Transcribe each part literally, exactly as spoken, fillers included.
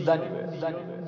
Daniver.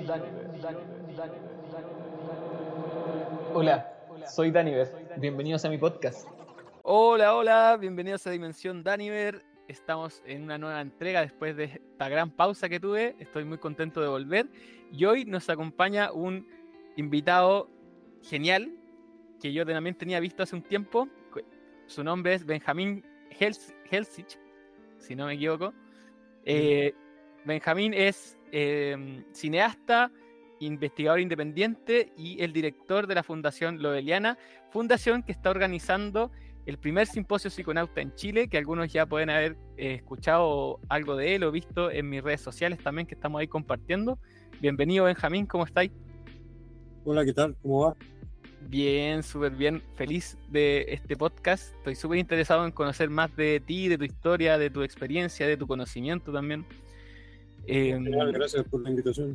Hola, soy Daniver. Bienvenidos a mi podcast. Hola, hola, bienvenidos a Dimensión Daniver. Estamos en una nueva entrega después de esta gran pausa que tuve. Estoy muy contento de volver. Y hoy nos acompaña un invitado genial que yo también tenía visto hace un tiempo. Su nombre es Benjamín Hels- Helsich, si no me equivoco. Eh, Benjamín es eh, cineasta, investigador independiente y el director de la Fundación Loeliana, fundación que está organizando el primer simposio psiconauta en Chile, que algunos ya pueden haber eh, escuchado algo de él o visto en mis redes sociales también, que estamos ahí compartiendo. Bienvenido, Benjamín, ¿cómo estáis? Hola, ¿qué tal? ¿Cómo va? Bien, súper bien, feliz de este podcast. Estoy súper interesado en conocer más de ti, de tu historia, de tu experiencia, de tu conocimiento también. Eh, Gracias por la invitación.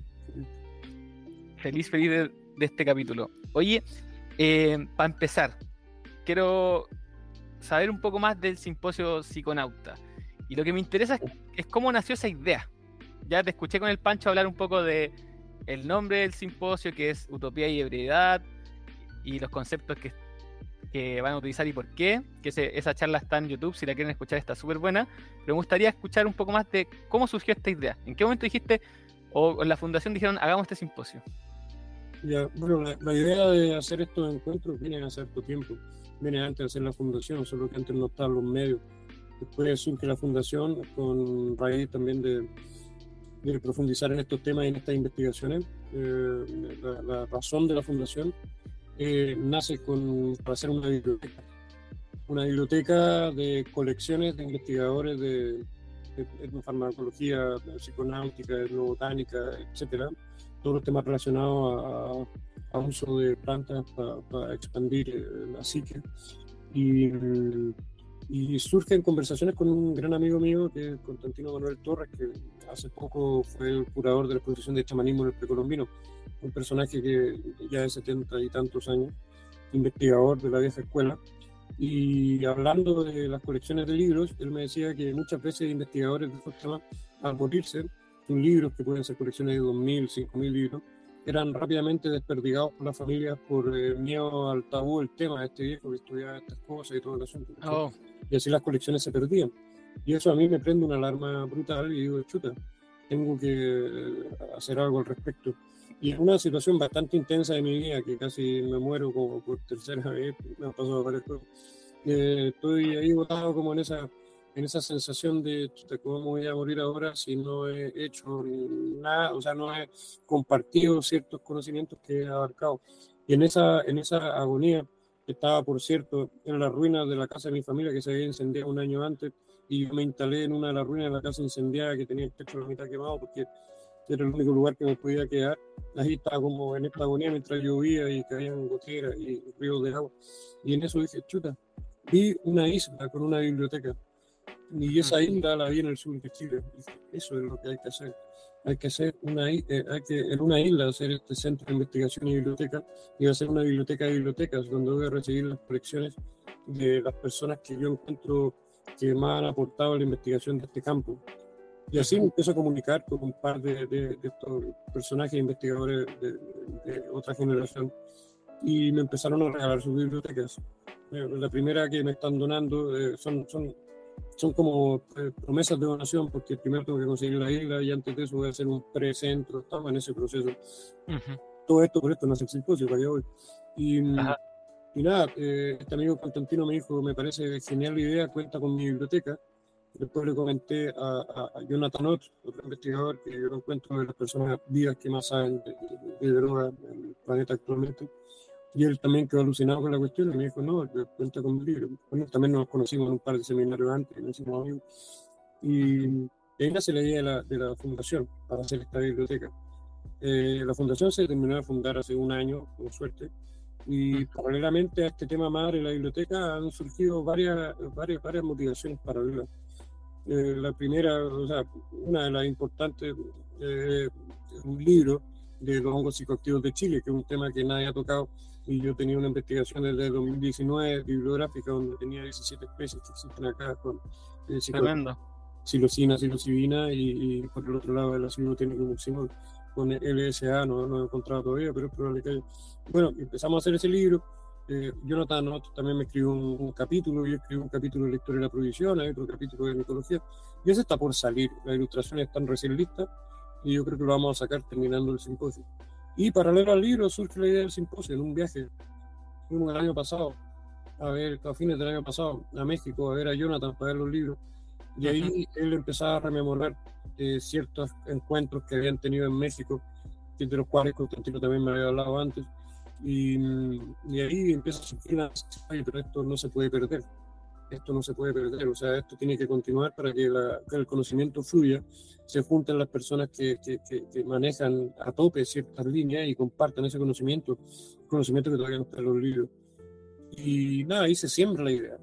Feliz, feliz de, de este capítulo. Oye, eh, para empezar, quiero saber un poco más del simposio psiconauta. Y lo que me interesa es, es cómo nació esa idea. Ya te escuché con el Pancho hablar un poco de el nombre del simposio, que es Utopía y Ebriedad, y los conceptos que, que van a utilizar y por qué, que ese, esa charla está en YouTube, si la quieren escuchar está súper buena, pero me gustaría escuchar un poco más de cómo surgió esta idea. ¿En qué momento dijiste, o en la fundación dijeron, hagamos este simposio? Ya, bueno, la, la idea de hacer estos encuentros viene hace cierto tiempo, viene antes de hacer la fundación, solo que antes no estaban los medios. Después surge la fundación con raíz también de, de profundizar en estos temas y en estas investigaciones. Eh, la, la razón de la fundación Eh, nace con, para hacer una biblioteca, una biblioteca de colecciones de investigadores de, de etnofarmacología, de psiconáutica, etnobotánica, etcétera, todos los temas relacionados a, a uso de plantas para, para expandir la psique. Y, y surgen conversaciones con un gran amigo mío, que es Constantino Manuel Torres, que hace poco fue el curador de la exposición de chamanismo en el precolombino, un personaje que ya de setenta y tantos años, investigador de la vieja escuela, y hablando de las colecciones de libros, él me decía que muchas veces investigadores de estos temas, al morirse, sus libros, que pueden ser colecciones de dos mil, cinco mil libros, eran rápidamente desperdigados por las familias por eh, miedo al tabú del tema de este viejo que estudiaba estas cosas y todo el asunto. Oh. Y así las colecciones se perdían. Y eso a mí me prende una alarma brutal y digo, chuta, tengo que hacer algo al respecto. Y en una situación bastante intensa de mi vida, que casi me muero como por tercera vez, me han pasado varias cosas, eh, estoy ahí botado como en esa, en esa sensación de, chuta, ¿cómo voy a morir ahora si no he hecho nada? O sea, no he compartido ciertos conocimientos que he abarcado. Y en esa, en esa agonía, estaba, por cierto, en las ruinas de la casa de mi familia, que se había incendiado un año antes, y yo me instalé en una de las ruinas de la casa incendiada, que tenía el techo a la mitad quemado, porque era el único lugar que me podía quedar. Ahí estaba como en esta agonía mientras llovía y caían goteras y ríos de agua. Y en eso dije, chuta, vi una isla con una biblioteca. Y esa isla la vi en el sur de Chile. Y dije, eso es lo que hay que hacer. Hay que hacer una, eh, hay que en una isla hacer este centro de investigación y biblioteca, y hacer una biblioteca de bibliotecas donde voy a recibir las colecciones de las personas que yo encuentro que más han aportado a la investigación de este campo. Y así me empiezo a comunicar con un par de, de, de estos personajes investigadores de, de otra generación, y me empezaron a regalar sus bibliotecas. Eh, la primera que me están donando eh, son, son, son como eh, promesas de donación, porque primero tengo que conseguir la isla y antes de eso voy a hacer un precentro. Estamos en ese proceso. Uh-huh. Todo esto por esto no hace el simposio para que voy. Y, y nada, eh, este amigo Constantino me dijo, me parece genial la idea, cuenta con mi biblioteca. Después le comenté a, a, a Jonathan Ott, otro investigador que yo lo encuentro de las personas vivas que más saben de, de, de droga en el planeta actualmente. Y él también quedó alucinado con la cuestión y me dijo, no, cuenta con mi libro. Bueno, también nos conocimos en un par de seminarios antes, nos hicimos amigos. Y ahí nace la idea de la, de la fundación para hacer esta biblioteca. Eh, la fundación se terminó de fundar hace un año, con suerte. Y paralelamente a este tema madre de la biblioteca han surgido varias, varias, varias motivaciones paralelas. Eh, la primera, o sea, una de las importantes, eh, es un libro de los hongos psicoactivos de Chile, que es un tema que nadie ha tocado, y yo tenía una investigación desde el dos mil diecinueve bibliográfica donde tenía diecisiete especies que existen acá con eh, psilocina, psilocibina y, y por el otro lado el ácido botanico mucimol. con L S A, no, no lo he encontrado todavía, pero es probable que haya. Bueno, empezamos a hacer ese libro. Eh, Jonathan Nott también me escribió un, un capítulo, yo escribí un capítulo de la historia de la provisión, hay otro capítulo de micología, y ese está por salir. Las ilustraciones están recién listas y yo creo que lo vamos a sacar terminando el simposio. Y paralelo al libro surge la idea del simposio en un viaje. Fuimos el año pasado a ver, a fines del año pasado, a México, a ver a Jonathan para ver los libros. Y ahí uh-huh. él empezaba a rememorar eh, ciertos encuentros que habían tenido en México, de los cuales Constantino también me había hablado antes. Y, y ahí empieza a surgir la necesidad, pero esto no se puede perder. Esto no se puede perder, o sea, esto tiene que continuar para que, la, que el conocimiento fluya, se junten las personas que, que, que, que manejan a tope ciertas líneas y compartan ese conocimiento, conocimiento que todavía no está en los libros. Y nada, ahí se siembra la idea.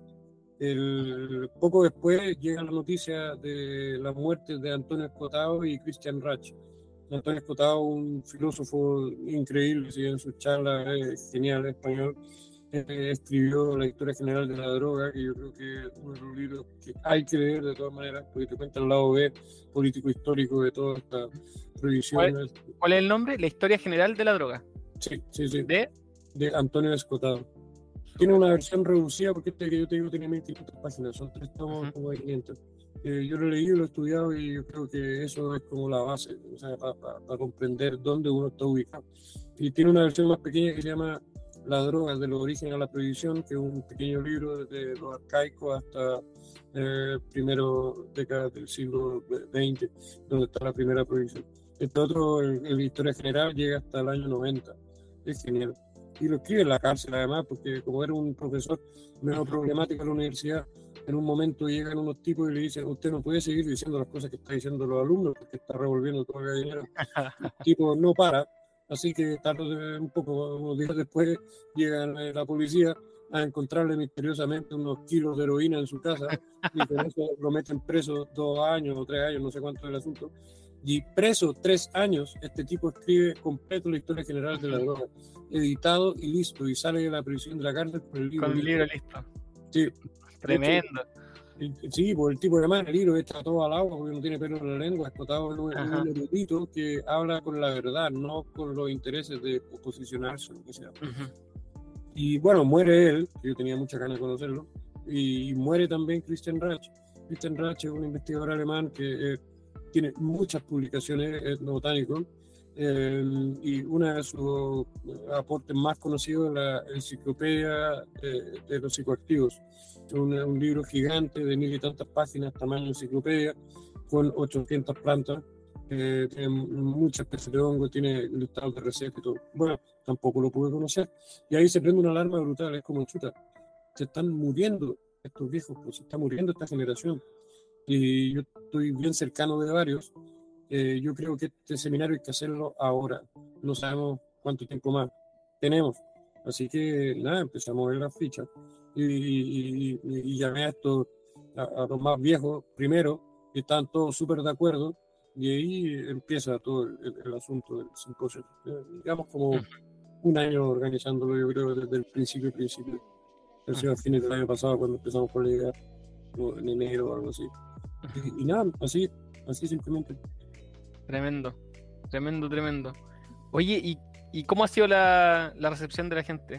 El, poco después llega la noticia de las muertes de Antonio Escotado y Christian Rach. Antonio Escotado, un filósofo increíble, ¿sí? En sus charlas es genial, español, eh, escribió La historia general de la droga, que yo creo que es uno de los libros que hay que leer de todas maneras, porque te cuenta el lado B, político-histórico de toda esta prohibición. ¿Cuál, ¿Cuál es el nombre? La historia general de la droga. Sí, sí, sí. ¿De? De Antonio Escotado. Tiene una versión reducida, porque este que yo te digo tiene mil quinientas páginas, son tres tomos como de quinientos. Eh, yo lo he leído, lo he estudiado y yo creo que eso es como la base, o sea, para pa, pa comprender dónde uno está ubicado. Y tiene una versión más pequeña que se llama La droga, de los orígenes a la prohibición, que es un pequeño libro desde lo arcaico hasta eh, primero década del siglo veinte, donde está la primera prohibición. Este otro, el, el Historia General, llega hasta el año noventa. Es genial. Y lo escribe en la cárcel además, porque como era un profesor menos problemático en la universidad, en un momento llegan unos tipos y le dicen: usted no puede seguir diciendo las cosas que está diciendo los alumnos porque está revolviendo todo el gallinero. El tipo no para, así que tarde, un poco, unos días después, llega la policía a encontrarle misteriosamente unos kilos de heroína en su casa y por eso lo meten preso dos años o tres años, no sé cuánto es el asunto. Y preso tres años, este tipo escribe completo la historia general de la droga, editado y listo, y sale de la prisión de la cárcel con el libro con el listo. libro listo. Sí. Tremendo. Hecho, sí, pues el tipo además el libro está todo al agua porque no tiene pelo en la lengua, Escotado es un, un erudito que habla con la verdad, no con los intereses de posicionarse o lo que sea. Uh-huh. Y bueno, muere él, que yo tenía mucha ganas de conocerlo, y, y muere también Christian Rach. Christian Rach es un investigador alemán que eh, tiene muchas publicaciones etnobotánicos, eh, y uno de sus aportes más conocidos es la enciclopedia de, de los psicoactivos. Es un, un libro gigante de mil y tantas páginas, tamaño enciclopedia, con ochocientas plantas, eh, tiene muchas especies de hongo, tiene listados de recetas y todo. Bueno, tampoco lo pude conocer. Y ahí se prende una alarma brutal, es como chuta, se están muriendo estos viejos, pues se está muriendo esta generación. Y yo estoy bien cercano de varios. Eh, yo creo que este seminario hay que hacerlo ahora. No sabemos cuánto tiempo más tenemos. Así que nada, empezamos a ver las fichas. Y, y, y, y llamé a estos, a, a los más viejos primero, y están todos súper de acuerdo. Y ahí empieza todo el, el, el asunto del simposio. Eh, digamos como un año organizándolo, yo creo, desde el principio, principio. Ha sido a fines del año pasado cuando empezamos con la idea, o en enero o algo así. Y, y nada, así, así simplemente. Tremendo, tremendo, tremendo. Oye, ¿y, y cómo ha sido la, la recepción de la gente?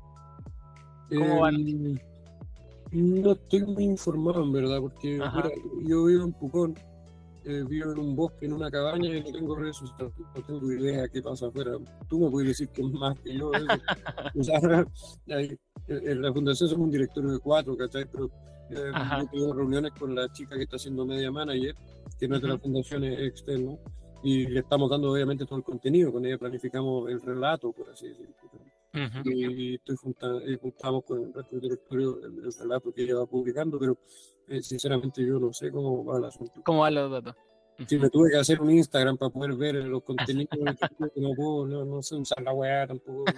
¿Cómo van? Eh, no estoy muy informado, en verdad, porque mira, yo vivo en Pucón, eh, vivo en un bosque, en una cabaña, y no tengo redes sociales, no tengo idea de qué pasa afuera. Tú me puedes decir que es más que yo. O sea, hay, en la fundación somos un directorio de cuatro, ¿cachai? Pero eh, yo tengo reuniones con la chica que está haciendo media manager, que no es de la fundación, es externo, y le estamos dando obviamente todo el contenido, con ella planificamos el relato, por así decirlo. Uh-huh. Y estoy juntando, y juntamos con el resto del directorio el, el relato que ella va publicando, pero eh, sinceramente yo no sé cómo va el asunto. ¿Cómo van los datos? Uh-huh. Sí, me tuve que hacer un Instagram para poder ver los contenidos, que no puedo, no, no sé usar la weá tampoco.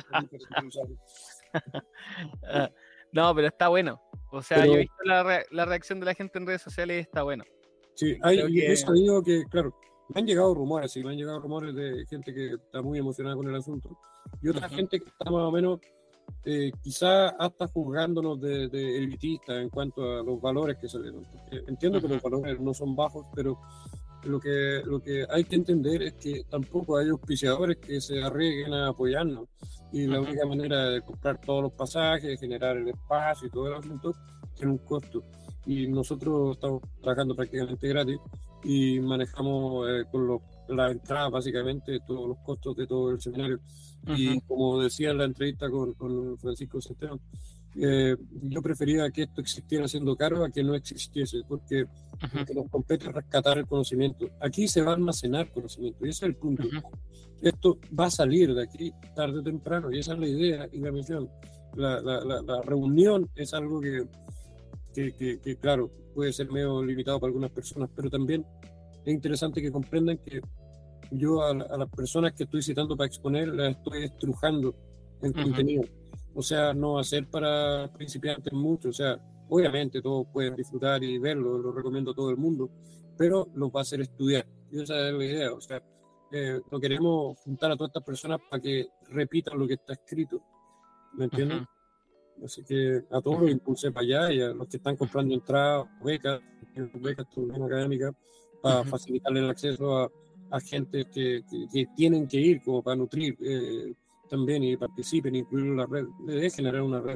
uh, no, pero está bueno. O sea, pero yo he visto la, re- la reacción de la gente en redes sociales y está bueno. Sí, hay, y que... eso digo que, claro, me han llegado rumores, sí, me han llegado rumores de gente que está muy emocionada con el asunto, y otra uh-huh. gente que está más o menos, eh, quizá hasta juzgándonos de, de elitistas en cuanto a los valores que salieron. Entiendo uh-huh. que los valores no son bajos, pero lo que, lo que hay que entender es que tampoco hay auspiciadores que se arriesguen a apoyarnos. Y la Ujú. única manera de comprar todos los pasajes, generar el espacio y todo el asunto, tiene un costo. Y nosotros estamos trabajando prácticamente gratis y manejamos eh, con los, la entrada básicamente todos los costos de todo el seminario. Ujú. Y como decía en la entrevista con, con Francisco Centeno, eh, yo prefería que esto existiera siendo caro a que no existiese, porque Ujú. lo que nos compete es rescatar el conocimiento. Aquí se va a almacenar conocimiento y ese es el punto. Ujú. Esto va a salir de aquí tarde o temprano y esa es la idea y la misión. La, la, la, la reunión es algo que, que, que, que, claro, puede ser medio limitado para algunas personas, pero también es interesante que comprendan que yo a, a las personas que estoy citando para exponer las estoy estrujando en Ujú. contenido. O sea, no va a ser para principiantes mucho. O sea, obviamente todos pueden disfrutar y verlo, lo recomiendo a todo el mundo, pero los va a hacer estudiar. Y esa es la idea. O sea, eh, no queremos juntar a todas estas personas para que repitan lo que está escrito. ¿Me entienden? Ujú. Así que a todos los impulsé para allá y a los que están comprando entradas, becas, becas también académicas, para Ujú. facilitarle el acceso a, a gente que, que, que tienen que ir como para nutrir eh, también y participen, incluir en la red, de generar una red.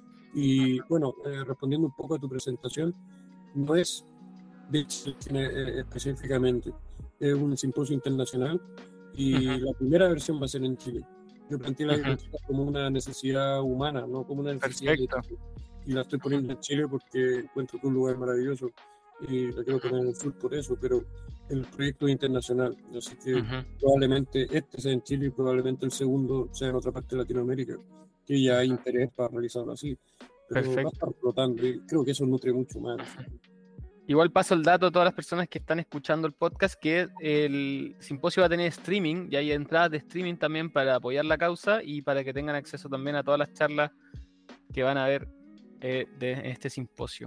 Y bueno, eh, respondiendo un poco a tu presentación, no es de Chile eh, específicamente, es un simposio internacional y Ujú. la primera versión va a ser en Chile. Yo planteé la Ujú. agricultura como una necesidad humana, no como una necesidad Perfecto. de... Y la estoy poniendo en Chile porque encuentro que es un lugar maravilloso y la quiero poner en el sur por eso, pero el proyecto es internacional, así que Ujú. probablemente este sea en Chile y probablemente el segundo sea en otra parte de Latinoamérica, que ya hay interés para realizarlo así, pero va a Perfecto. estar flotando y creo que eso nutre mucho más. Igual paso el dato a todas las personas que están escuchando el podcast que el simposio va a tener streaming y hay entradas de streaming también para apoyar la causa y para que tengan acceso también a todas las charlas que van a ver eh, de este simposio.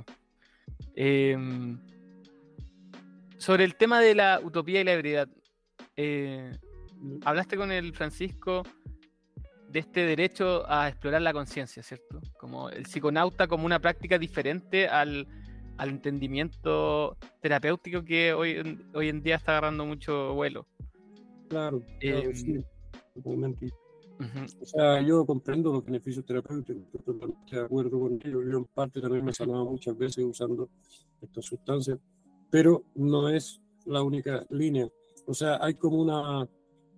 Eh, sobre el tema de la utopía y la ebriedad, eh, hablaste con el Francisco de este derecho a explorar la conciencia, ¿cierto? Como el psiconauta como una práctica diferente al, al entendimiento terapéutico que hoy, hoy en día está agarrando mucho vuelo. Claro, claro, Eh, sí, totalmente. uh-huh. O sea, yo comprendo los beneficios terapéuticos, estoy totalmente de acuerdo con ellos. Yo en parte también me he sanado muchas veces usando estas sustancias, pero no es la única línea. O sea, hay como una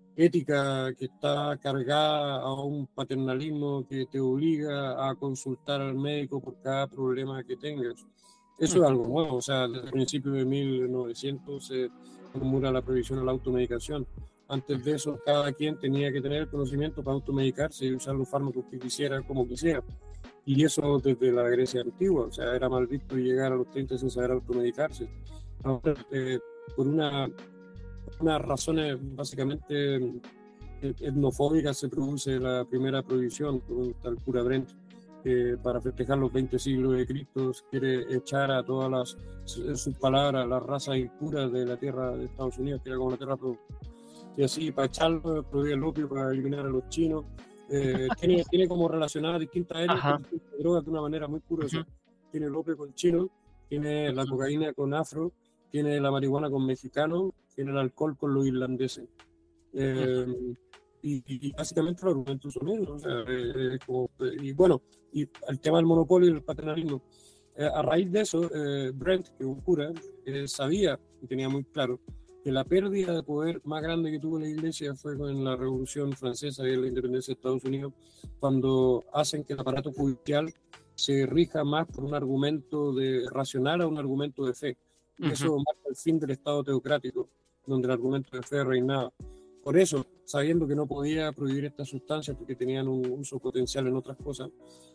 ética que está cargada a un paternalismo que te obliga a consultar al médico por cada problema que tengas. Eso Uh-huh. es algo nuevo, o sea, desde el principio de mil novecientos se promulga la prohibición a la automedicación. Antes de eso, cada quien tenía que tener el conocimiento para automedicarse y usar los fármacos que quisiera, como quisiera. Y eso desde la Grecia antigua, o sea, era mal visto llegar a los treinta sin saber automedicarse. Ahora, eh, por una, unas razones básicamente etnofóbicas se produce la primera prohibición con tal cura Brent. Eh, para festejar los veinte siglos de Cristo, quiere echar a todas las, en sus palabras, las razas impuras de la tierra de Estados Unidos, que era como la tierra y así, para echarlo, prohibir el opio, para eliminar a los chinos. Eh, tiene, tiene como relacionadas distintas etnias con distintas drogas de una manera muy curiosa. Uh-huh. Tiene el opio con chino, tiene la cocaína con afro, tiene la marihuana con mexicanos, tiene el alcohol con los irlandeses. Eh, uh-huh. Y, y básicamente los argumentos son esos. O sea, eh, como, y bueno, y el tema del monopolio y el paternalismo. Eh, a raíz de eso, eh, Brent, que es un cura, eh, sabía y tenía muy claro que la pérdida de poder más grande que tuvo la Iglesia fue con la Revolución Francesa y la independencia de Estados Unidos, cuando hacen que el aparato judicial se rija más por un argumento de racional a un argumento de fe. Y uh-huh. eso marca el fin del Estado teocrático, donde el argumento de fe reinaba. Por eso, sabiendo que no podía prohibir estas sustancias porque tenían un uso potencial en otras cosas,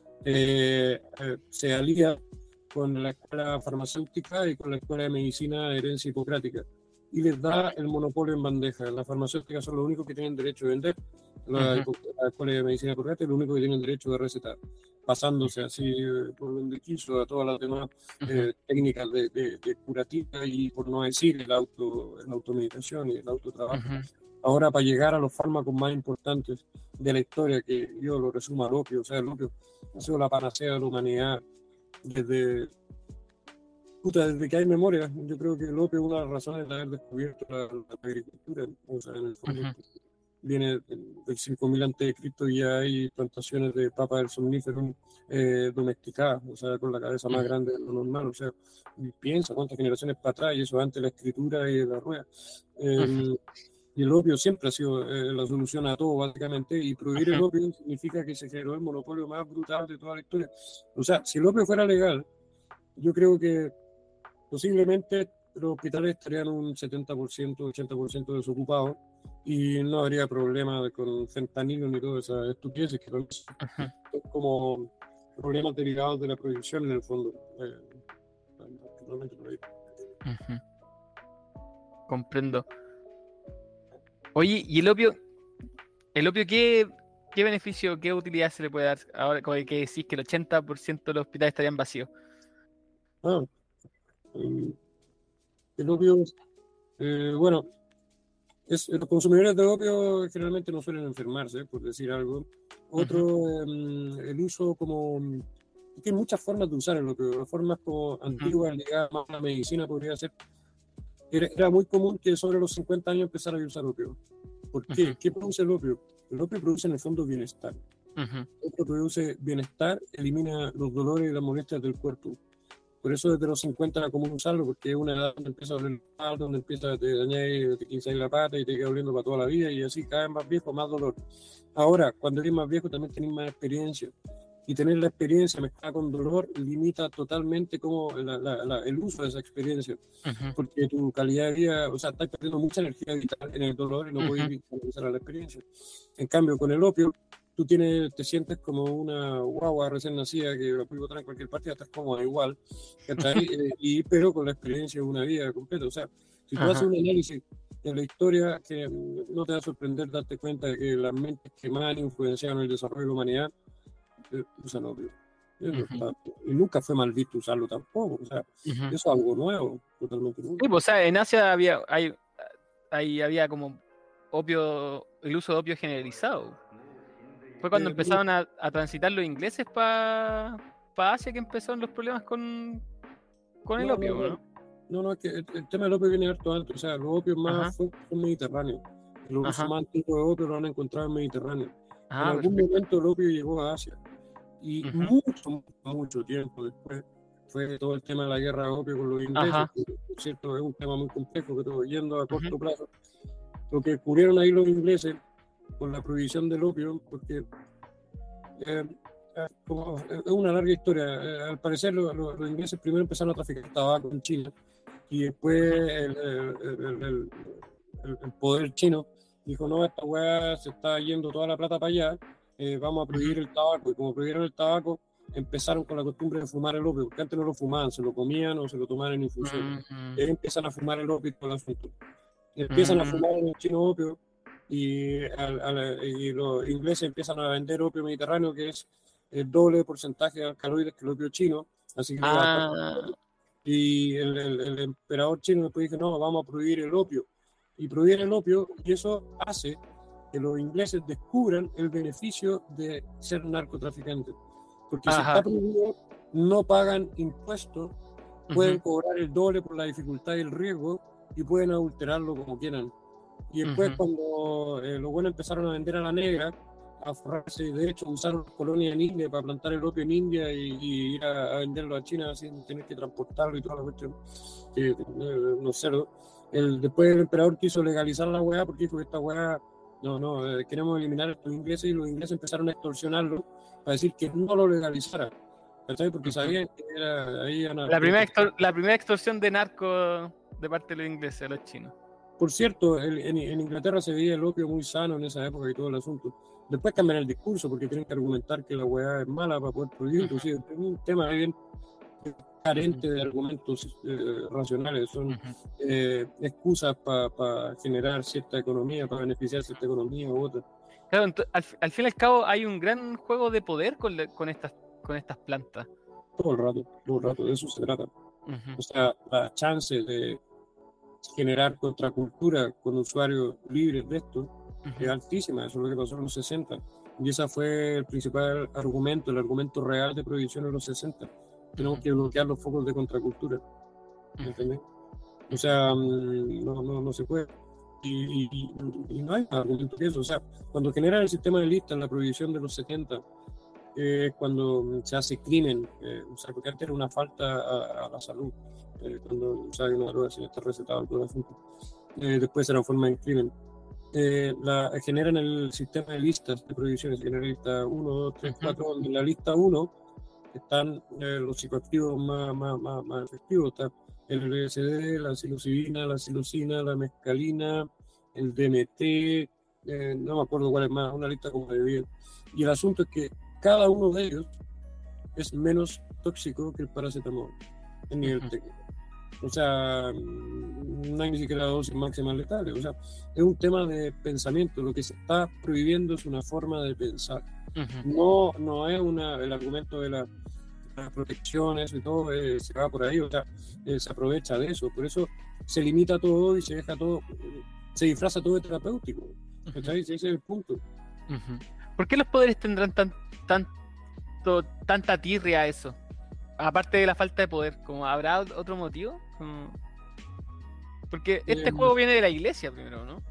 eh, eh, se alía con la escuela farmacéutica y con la escuela de medicina de herencia hipocrática y les da el monopolio en bandeja. Las farmacéuticas son los únicos que tienen derecho de vender, la, uh-huh. la escuela de medicina hipocrática es lo único que tienen derecho de recetar, pasándose así eh, por donde quiso a todas las demás eh, uh-huh. técnicas de, de, de curativa y por no decir el auto, la automedicación y el autotrabajo. Uh-huh. Ahora, para llegar a los fármacos más importantes de la historia, que yo lo resumo al opio, o sea, el opio ha sido la panacea de la humanidad desde, Puta, desde que hay memoria, yo creo que el opio es una de las razones de haber descubierto la, la agricultura. O sea, en el fondo Ujú. viene del cinco mil antes de Cristo y ya hay plantaciones de papa del somnífero eh, domesticadas, o sea, con la cabeza más Ujú. grande de lo normal. O sea, y piensa cuántas generaciones para atrás, y eso antes de la escritura y de la rueda. Eh, Ujú. y el opio siempre ha sido eh, la solución a todo, básicamente, y prohibir el Ujú. opio significa que se generó el monopolio más brutal de toda la historia. O sea, si el opio fuera legal, yo creo que posiblemente los hospitales estarían un setenta por ciento, ochenta por ciento desocupados y no habría problema con fentanilo ni todas esas estupideces que son Ujú. como problemas derivados de la prohibición en el fondo. Eh, realmente por ahí. Ujú. Comprendo. Oye, ¿y el opio? ¿El opio qué, qué beneficio, qué utilidad se le puede dar ahora como que decís que el ochenta por ciento de los hospitales estarían vacíos? Ah, eh, el opio, eh, bueno, es, los consumidores de opio generalmente no suelen enfermarse, por decir algo. Otro, Ujú. eh, el uso como... Es que hay muchas formas de usar el opio, las formas como antiguas, ligadas más a la medicina, podría ser. Era, era muy común que sobre los cincuenta años empezara a usar opio. ¿Por qué? Ujú. ¿Qué produce el opio? El opio produce en el fondo bienestar. Ujú. El opio produce bienestar, elimina los dolores y las molestias del cuerpo. Por eso desde los cincuenta era común usarlo, porque es una edad donde empieza a doler mal, donde empieza a te dañar, te quincear la pata y te queda doliendo para toda la vida, y así cada vez más viejo, más dolor. Ahora, cuando eres más viejo también tenés más experiencia. Y tener la experiencia mezclada con dolor limita totalmente como la, la, la, el uso de esa experiencia. Ujú. Porque tu calidad de vida, o sea, estás perdiendo mucha energía vital en el dolor y no Ujú. puedes utilizar la experiencia. En cambio, con el opio, tú tienes, te sientes como una guagua recién nacida que la puedes botar en cualquier parte y estás cómoda igual, ¿cachai? Eh, y, pero con la experiencia de una vida completa. O sea, si tú haces Ajá. un análisis de la historia, que mm, no te va a sorprender darte cuenta de que las mentes que más han influenciado en el desarrollo de la humanidad eh, usan opio. Eso Ujú. está- Y nunca fue mal visto usarlo tampoco. O sea, Ujú. eso es algo nuevo, totalmente nuevo. Sí, pues, o sea, en Asia había, hay, hay- había como opio, el uso de opio generalizado. Fue cuando Eh, pero, empezaron a, a transitar los ingleses para pa Asia que empezaron los problemas con, con el no, no, opio, no. ¿no? No, no, es que el, el tema del opio viene harto antes. O sea, los opios Ajá, más son, son mediterráneos. Los usos ajá. más antiguos de opio lo han encontrado en Mediterráneo. En Ah, algún perfecto. momento el opio llegó a Asia. Y Ujú. mucho, mucho tiempo después fue todo el tema de la guerra de opio con los ingleses, Ajá. que por cierto es un tema muy complejo, pero yendo a corto Ujú. plazo. Lo que descubrieron ahí los ingleses con la prohibición del opio, porque eh, eh, como, eh, es una larga historia. Eh, al parecer lo- lo- los ingleses primero empezaron a traficar tabaco en China y después Ujú. el, el- el- el- el- el poder chino dijo, no, esta weá se está yendo toda la plata para allá, eh, vamos a prohibir Ujú. el tabaco. Y como prohibieron el tabaco, empezaron con la costumbre de fumar el opio, porque antes no lo fumaban, se lo comían o se lo tomaban en infusión. Ujú. Y ahí empiezan a fumar el opio y todo el asunto. Empiezan a Ujú. fumar en el chino opio y, al- al- y los ingleses empiezan a vender opio mediterráneo, que es el doble de porcentaje de alcaloides que el opio chino, así que le iba bastante Ah, bien. Y el, el- el emperador chino después dijo, no, vamos a prohibir el opio. Y prohibir el opio, y eso hace que los ingleses descubran el beneficio de ser narcotraficantes. Porque si está ajá. prohibido, no pagan impuestos, pueden Ujú. cobrar el doble por la dificultad y el riesgo y pueden adulterarlo como quieran. Y después Ujú. cuando eh, los buenos empezaron a vender a la negra, a forrarse, de hecho usaron colonias en India para plantar el opio en India y, y ir a, a venderlo a China sin tener que transportarlo y toda la cuestión, que eh, los cerdos. El, después el emperador quiso legalizar la weá porque dijo que esta weá, no, no, eh, queremos eliminar a los ingleses, y los ingleses empezaron a extorsionarlo para decir que no lo legalizara, ¿cachai? Porque Ujú. sabían que era, ahí iban a La primera, proteger. extor- la primera extorsión de narco de parte de los ingleses a los chinos. Por cierto, el- en, en Inglaterra se veía el opio muy sano en esa época y todo el asunto. Después cambian el discurso porque tienen que argumentar que la weá es mala para poder prohibirlo. Sí, es un tema bien carente de argumentos eh, racionales. Son Ujú. eh, excusas para pa generar cierta economía, para beneficiar cierta economía u otra. Claro, ento- al, fi- al fin y al cabo hay un gran juego de poder con, le- con estas, con estas plantas. Todo el rato, todo el rato, de eso se trata. Ujú. O sea, la chance de generar contracultura con usuarios libres de esto es Ujú. altísima. Eso es lo que pasó en los sesenta. Y ese fue el principal argumento, el argumento real de prohibición en los sesenta. Tenemos Ujú. que bloquear los focos de contracultura. ¿me entiendes? O sea, no, no, no se puede. Y, y, y no hay argumento que eso. O sea, cuando generan el sistema de listas, la prohibición de los setenta, es eh, cuando se hace crimen, eh, o sea, porque antes era una falta a, a la salud, eh, cuando o sea, hay una droga sin estar recetado, todo el asunto. Eh, después se transforma en crimen. Eh, la, generan el sistema de listas de prohibiciones, genera lista uno, dos, tres, cuatro, donde en la lista uno están eh, los psicoactivos más, más, más, más efectivos, está el L S D, la psilocibina, la psilocina, la mescalina, el D M T, eh, no me acuerdo cuál es más, una lista como de diez. Y el asunto es que cada uno de ellos es menos tóxico que el paracetamol en nivel uh-huh. técnico. O sea, no hay ni siquiera dosis máximas letales. O sea, es un tema de pensamiento. Lo que se está prohibiendo es una forma de pensar. Uh-huh. No, no es una, el argumento de la, las protecciones y todo, eh, se va por ahí. O sea, eh, se aprovecha de eso. Por eso se limita todo y se deja todo, se disfraza todo de terapéutico. Uh-huh. Ese es el punto. Uh-huh. ¿Por qué los poderes tendrán tan, tanto, tanta tirria a eso? Aparte de la falta de poder, ¿como habrá otro motivo? Como... Porque este eh, juego viene de la iglesia primero, ¿no?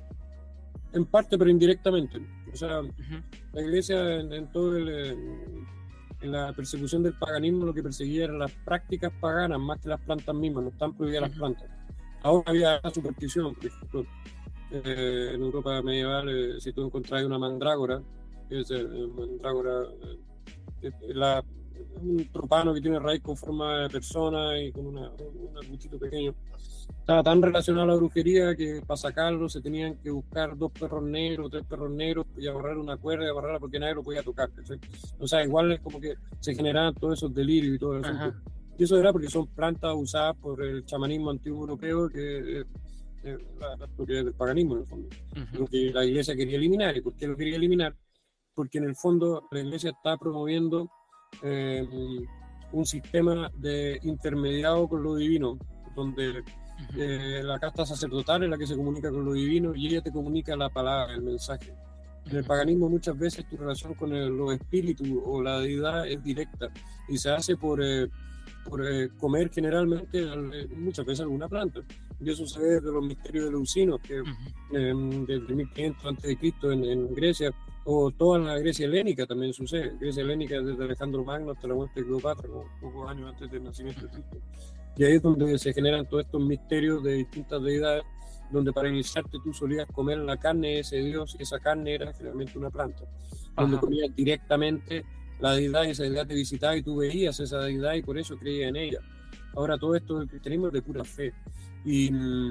En parte, pero indirectamente. O sea, uh-huh. la iglesia en, en todo el, en, en la persecución del paganismo lo que perseguía eran las prácticas paganas más que las plantas mismas, no están prohibidas uh-huh. las plantas. Ahora había la superstición, por ejemplo, eh, en Europa medieval, eh, si tú encontrás una mandrágora, que es eh, mandrágora, eh, la un tropano que tiene raíz con forma de persona y con una, un arbustito pequeño. Estaba tan relacionado a la brujería que para sacarlo se tenían que buscar dos perros negros, tres perros negros y agarrar una cuerda y agarrarla porque nadie lo podía tocar. ¿sí? O sea, igual es como que se generaban todos esos delirios y todo eso. Y eso era porque son plantas usadas por el chamanismo antiguo europeo, que es eh, la, la propiedad del paganismo en el fondo. Uh-huh. Lo que la iglesia quería eliminar. ¿Y por qué lo quería eliminar? Porque en el fondo la iglesia está promoviendo Eh, un sistema de intermediado con lo divino, donde eh, la casta sacerdotal es la que se comunica con lo divino y ella te comunica la palabra, el mensaje. En el paganismo muchas veces tu relación con el, los espíritus o la deidad es directa y se hace por, eh, por eh, comer generalmente eh, muchas veces alguna planta. Y eso se ve de los misterios de Leucinos, que eh, desde mil quinientos antes de Cristo en, en Grecia, o toda la Grecia helénica también sucede. Grecia helénica desde Alejandro Magno hasta la muerte de Cleopatra, como pocos años antes del nacimiento de Cristo. Y ahí es donde se generan todos estos misterios de distintas deidades, donde para iniciarte tú solías comer la carne de ese dios, y esa carne era generalmente una planta, donde Ajá. comías directamente la deidad y esa deidad te visitaba y tú veías esa deidad y por eso creías en ella. Ahora todo esto del cristianismo es de pura fe. Y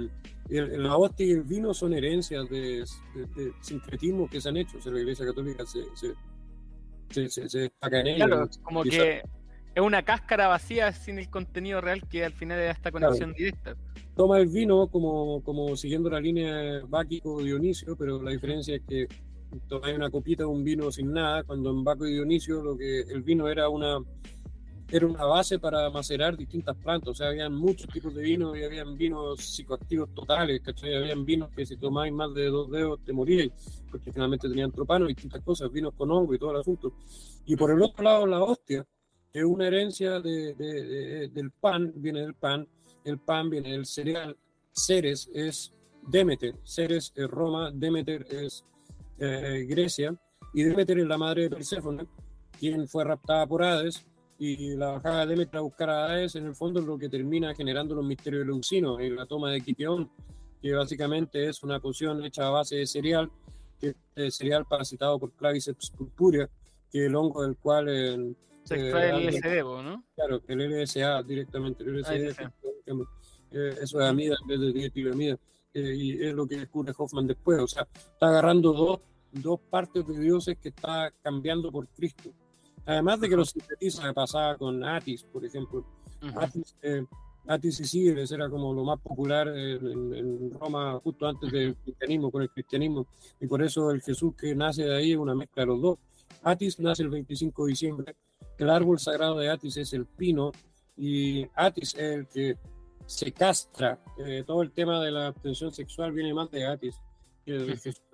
el, la hostia y el vino son herencias de, de, de sincretismo que se han hecho. O sea, la Iglesia Católica se, se, se, se, se destaca en ello. Claro, como que es una cáscara vacía sin el contenido real que al final es esta conexión claro. directa. Toma el vino como, como siguiendo la línea Báquico Dionisio, pero la diferencia es que tomáis una copita de un vino sin nada, cuando en Baco y Dionisio lo que el vino era una era una base para macerar distintas plantas. O sea, habían muchos tipos de vinos y habían vinos psicoactivos totales, ¿cachai? Habían vinos que si tomáis más de dos dedos te moríais, porque finalmente tenían tropano y distintas cosas, vinos con hongo y todo el asunto. Y por el otro lado, la hostia, que es una herencia de, de, de, del pan, viene del pan, el pan viene del cereal, Ceres es Demeter, Ceres es Roma, Demeter es eh, Grecia, y Demeter es la madre de Perséfone, quien fue raptada por Hades, y la bajada de Demeter a buscar a Hades en el fondo es lo que termina generando los misterios de Leucino, en la toma de Quiqueón, que básicamente es una poción hecha a base de cereal, que es cereal parasitado por Claviceps purpurea, que es el hongo del cual eh, se extrae eh, el L S D, ¿no? Claro, el L S A directamente, el L S D, ah, sí, sí. Eh, eso es amida en vez de dietilamida, eh, y es lo que descubre Hoffman después. O sea, está agarrando dos, dos partes de dioses que está cambiando por Cristo. Además de que los sintetiza, que pasaba con Atis, por ejemplo. Uh-huh. Atis, eh, Atis y Sigres era como lo más popular en, en Roma justo antes del cristianismo, con el cristianismo, y por eso el Jesús que nace de ahí es una mezcla de los dos. Atis nace el veinticinco de diciembre, el árbol sagrado de Atis es el pino, y Atis es el que se castra. Eh, todo el tema de la abstención sexual viene más de Atis que de Jesús.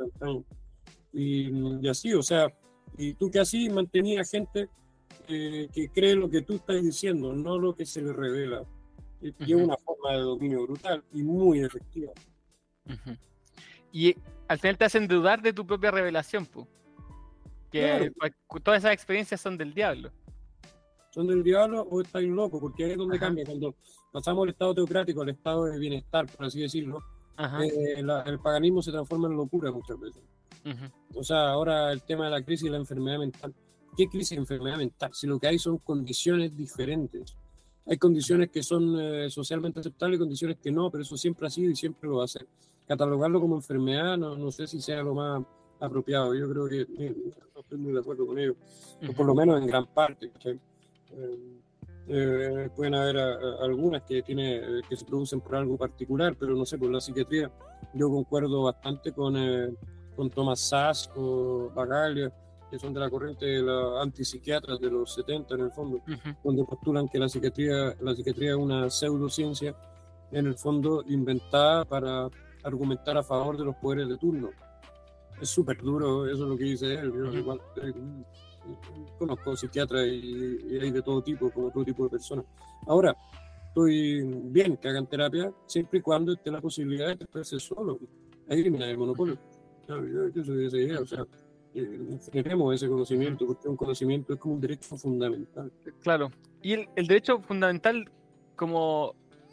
Y, y así, o sea, y tú que así mantenías gente eh, que cree lo que tú estás diciendo, no lo que se le revela. Y uh-huh. es una forma de dominio brutal y muy efectiva. Uh-huh. Y al final te hacen dudar de tu propia revelación, pues. Que claro. Todas esas experiencias son del diablo. Son del diablo o estáis locos, porque ahí es donde Ajá. cambia. Cuando pasamos del estado teocrático al estado de bienestar, por así decirlo, eh, la, el paganismo se transforma en locura muchas veces. Uh-huh. O sea, ahora el tema de la crisis y la enfermedad mental. ¿Qué crisis y enfermedad mental? Si lo que hay son condiciones diferentes. Hay condiciones que son eh, socialmente aceptables y condiciones que no, pero eso siempre ha sido y siempre lo va a ser. Catalogarlo como enfermedad no, no sé si sea lo más apropiado. Yo creo que eh, no estoy muy de acuerdo con ello, uh-huh. o por lo menos en gran parte. ¿Sí? Eh, eh, pueden haber a, a, algunas que tiene eh, que se producen por algo particular, pero no sé, por la psiquiatría yo concuerdo bastante con, eh, con Thomas Szasz o Bagaglia, que son de la corriente de los antipsiquiatras de los setenta en el fondo, uh-huh. donde postulan que la psiquiatría, la psiquiatría es una pseudociencia en el fondo inventada para argumentar a favor de los poderes de turno. Es súper duro, eso es lo que dice él. Yo uh-huh. igual, eh, conozco psiquiatras y, y hay de todo tipo, como todo tipo de personas. Ahora, estoy bien que hagan terapia siempre y cuando esté la posibilidad de que esté solo. Ahí elimina el monopolio. Yo, yo, yo soy de esa idea, o sea, eh, tenemos ese conocimiento, porque un conocimiento es como un derecho fundamental. Claro, y el, el derecho fundamental como...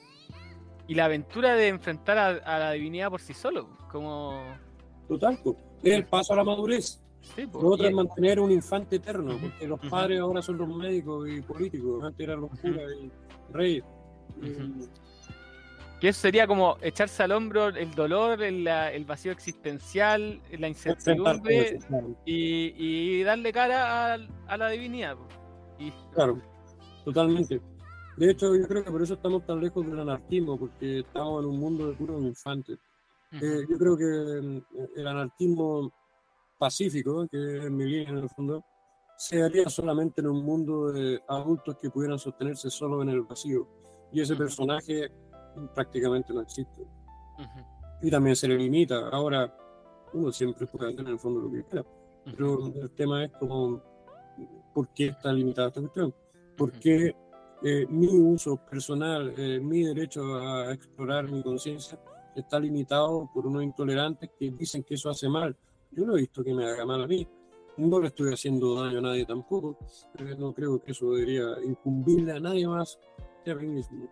y la aventura de enfrentar a, a la divinidad por sí solo, como... Total, pues, es el paso a la madurez. Sí, pues, lo otro y... es mantener un infante eterno, uh-huh. porque los padres uh-huh. ahora son los médicos y políticos, antes eran los curas uh-huh. y reyes. Uh-huh. Que eso sería como echarse al hombro el dolor, el, el vacío existencial, la incertidumbre eso, claro. y, y darle cara a, a la divinidad. Y... Claro, totalmente. De hecho, yo creo que por eso estamos tan lejos del anarquismo, porque estamos en un mundo de puros infantes. Uh-huh. Eh, yo creo que el anarquismo pacífico, que es mi línea en el fondo, se haría solamente en un mundo de adultos que pudieran sostenerse solo en el vacío. Y ese personaje prácticamente no existe. Uh-huh. Y también se le limita. Ahora, uno siempre puede hacer en el fondo lo que quiera. Uh-huh. Pero el tema es como, ¿por qué está limitada esta cuestión? ¿Por qué eh, mi uso personal, eh, mi derecho a explorar mi conciencia está limitado por unos intolerantes que dicen que eso hace mal? Yo no he visto que me haga mal a mí. No le estoy haciendo daño a nadie tampoco. Pero no creo que eso debería incumbirle a nadie más que a mí mismo.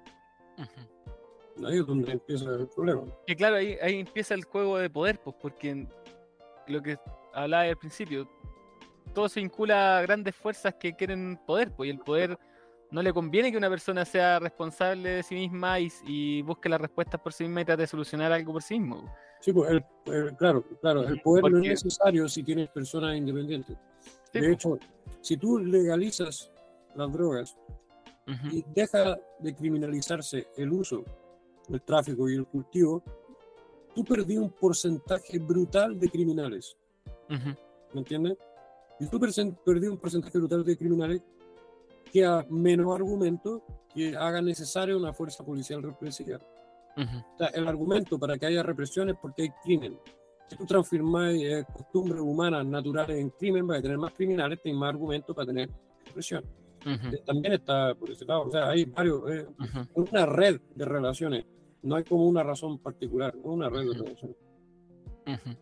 Uh-huh. Ahí es donde empieza el problema. Que claro, ahí, ahí empieza el juego de poder, pues, porque lo que hablaba al principio, todo se vincula a grandes fuerzas que quieren poder, pues, y el poder no le conviene que una persona sea responsable de sí misma y, y busque las respuestas por sí misma y trate de solucionar algo por sí mismo. Sí, pues, el, el, claro, claro, el poder porque... no es necesario si tienes personas independientes. Sí, de hecho, si tú legalizas las drogas uh-huh. y deja de criminalizarse el uso, el tráfico y el cultivo, tú perdí un porcentaje brutal de criminales. Uh-huh. ¿Me entiendes? Y tú perdí un porcentaje brutal de criminales que a menos argumento que haga necesaria una fuerza policial represiva. Uh-huh. O sea, el argumento para que haya represión es porque hay crimen. Si tú transformas eh, costumbres humanas naturales en crimen, vas a tener más criminales, tienes más argumentos para tener represión. Uh-huh. Eh, también está por ese lado. O sea, hay varios, eh, uh-huh. una red de relaciones. No hay como una razón particular, no una red uh-huh. de relaciones. Uh-huh.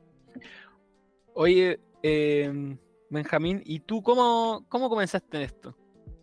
Oye, eh, Benjamín, ¿y tú cómo, cómo comenzaste en esto?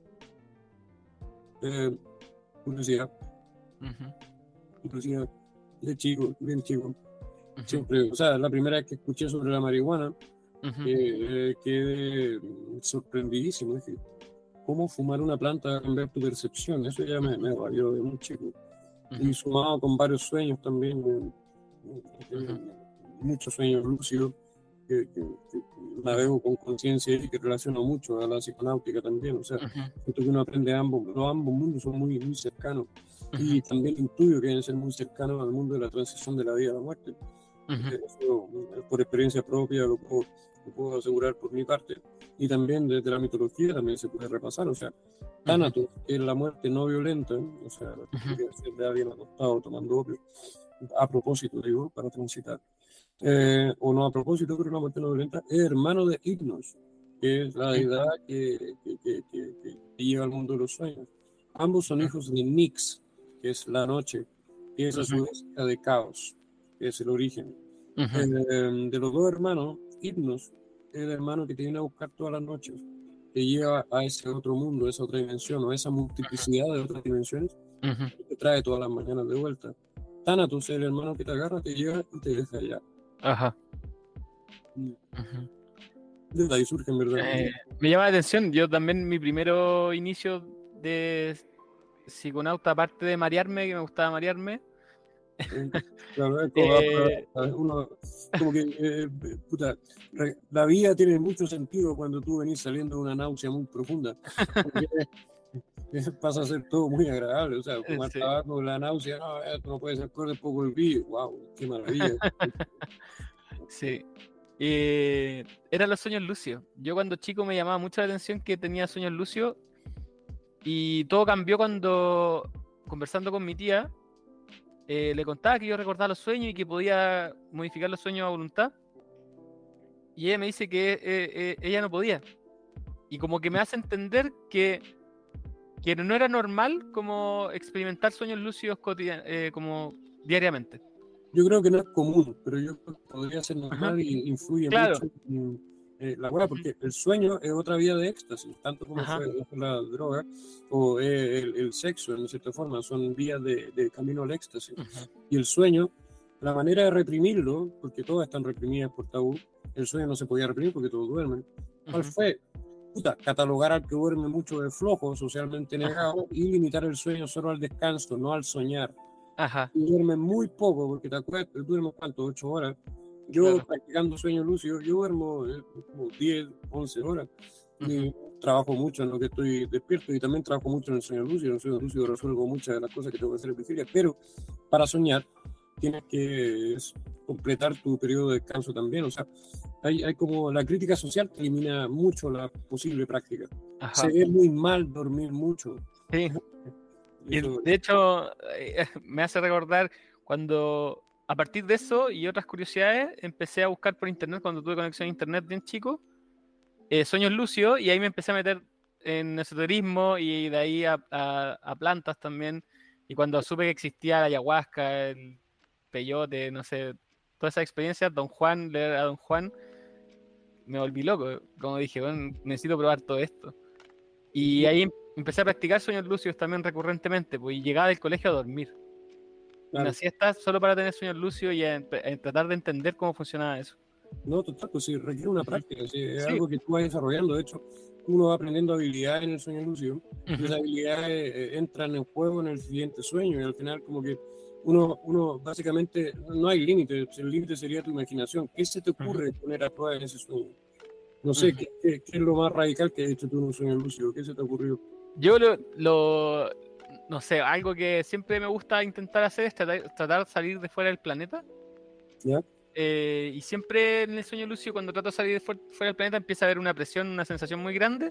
Eh, curiosidad. Uh-huh. Curiosidad de chico, bien chico. Uh-huh. Siempre, o sea, la primera vez que escuché sobre la marihuana, uh-huh. eh, quedé sorprendidísimo. Dije, ¿cómo fumar una planta va a cambiar tu percepción? Eso ya me, me valió de muy chico. Uh-huh. Y sumado con varios sueños también, eh, eh, uh-huh. muchos sueños lúcidos. Que, que, que navego con conciencia y que relaciono mucho a la psiconáutica también, o sea, uh-huh. siento que uno aprende ambos, los ambos mundos son muy, muy cercanos uh-huh. y también intuyo que deben ser muy cercanos al mundo de la transición de la vida a la muerte. Uh-huh. Eso, por experiencia propia lo puedo, lo puedo asegurar por mi parte, y también desde la mitología también se puede repasar, o sea, Thanatos, uh-huh. que es la muerte no violenta, ¿eh? O sea, uh-huh. de alguien acostado tomando opio, a propósito, digo, para transitar. Eh, o no a propósito, pero una muerte no violenta, es hermano de Ignos, que es la deidad que, que, que, que, que lleva al mundo de los sueños. Ambos son hijos de Nix, que es la noche, que es a su vez la de caos, que es el origen. Uh-huh. Eh, de los dos hermanos, Hipnos es el hermano que te viene a buscar todas las noches, te lleva a ese otro mundo, a esa otra dimensión, o a esa multiplicidad de otras dimensiones, uh-huh. y te trae todas las mañanas de vuelta. Thanatos es el hermano que te agarra, te lleva y te deja allá. Ajá. Uh-huh. Desde ahí surge, en verdad. Eh, me llama la atención, yo también mi primero inicio de psiconauta, aparte de marearme, que me gustaba marearme. Claro, es como, eh, uno, como que eh, puta, la vida tiene mucho sentido cuando tú venís saliendo de una náusea muy profunda. Pasa a ser todo muy agradable, o sea, fumar sí. tabaco, la náusea, no, esto no puede ser, corre poco el vídeo, wow, qué maravilla. Sí. Eh, eran los sueños lúcidos. Yo cuando chico me llamaba mucho la atención que tenía sueños lúcidos y todo cambió cuando, conversando con mi tía, eh, le contaba que yo recordaba los sueños y que podía modificar los sueños a voluntad, y ella me dice que eh, eh, ella no podía, y como que me hace entender que, que no era normal como experimentar sueños lúcidos cotidian- eh, como diariamente. Yo creo que no es común, pero yo creo que podría ser normal. Ajá. Y influye claro. mucho en eh, la hueá, porque el sueño es otra vía de éxtasis, tanto como fue la droga o eh, el, el sexo, en cierta forma, son vías de, de camino al éxtasis. Ajá. Y el sueño, la manera de reprimirlo, porque todas están reprimidas por tabú, el sueño no se podía reprimir porque todos duermen. ¿Cuál uh-huh. fue? Puta, catalogar al que duerme mucho de flojo, socialmente negado, uh-huh. y limitar el sueño solo al descanso, no al soñar. Ajá. Y duermen muy poco, porque te acuerdas, duermo cuánto, ocho horas. Yo claro. practicando sueño lúcido, yo duermo eh, como diez, once horas. Uh-huh. Y trabajo mucho en lo que estoy despierto y también trabajo mucho en el sueño lúcido. En el sueño lúcido resuelvo muchas de las cosas que tengo que hacer en vigilia, pero para soñar tienes que completar tu periodo de descanso también. O sea, hay, hay como la crítica social que elimina mucho la posible práctica. Ajá. Se ve muy mal dormir mucho. Sí. Y de hecho, eh, me hace recordar cuando, a partir de eso y otras curiosidades, empecé a buscar por internet, cuando tuve conexión a internet bien chico, eh, sueños lúcidos, y ahí me empecé a meter en esoterismo y de ahí a, a, a plantas también. Y cuando supe que existía la ayahuasca, el peyote, no sé, todas esas experiencias, Don Juan, leer a Don Juan, me volví loco. Como dije, bueno, necesito probar todo esto. Y ahí empecé a practicar sueños lúcidos también recurrentemente, pues, y llegaba del colegio a dormir. Claro. Una siesta solo para tener sueños lúcidos y a, a tratar de entender cómo funcionaba eso. No, total, pues sí, requiere una práctica, sí, es sí. algo que tú vas desarrollando. De hecho, uno va aprendiendo habilidades en el sueño lúcido, uh-huh. y esas habilidades eh, entran en juego en el siguiente sueño, y al final como que uno, uno básicamente, no hay límite, el límite sería tu imaginación. ¿Qué se te ocurre uh-huh. poner a prueba en ese sueño? No sé, uh-huh. ¿qué, qué, ¿qué es lo más radical que has hecho tú en un sueño lúcido? ¿Qué se te ocurrió? Yo lo, lo no sé, algo que siempre me gusta intentar hacer es tratar, tratar de salir de fuera del planeta. ¿Ya? Eh, y siempre en el sueño lúcido, cuando trato de salir de fuera, fuera del planeta, empieza a haber una presión, una sensación muy grande,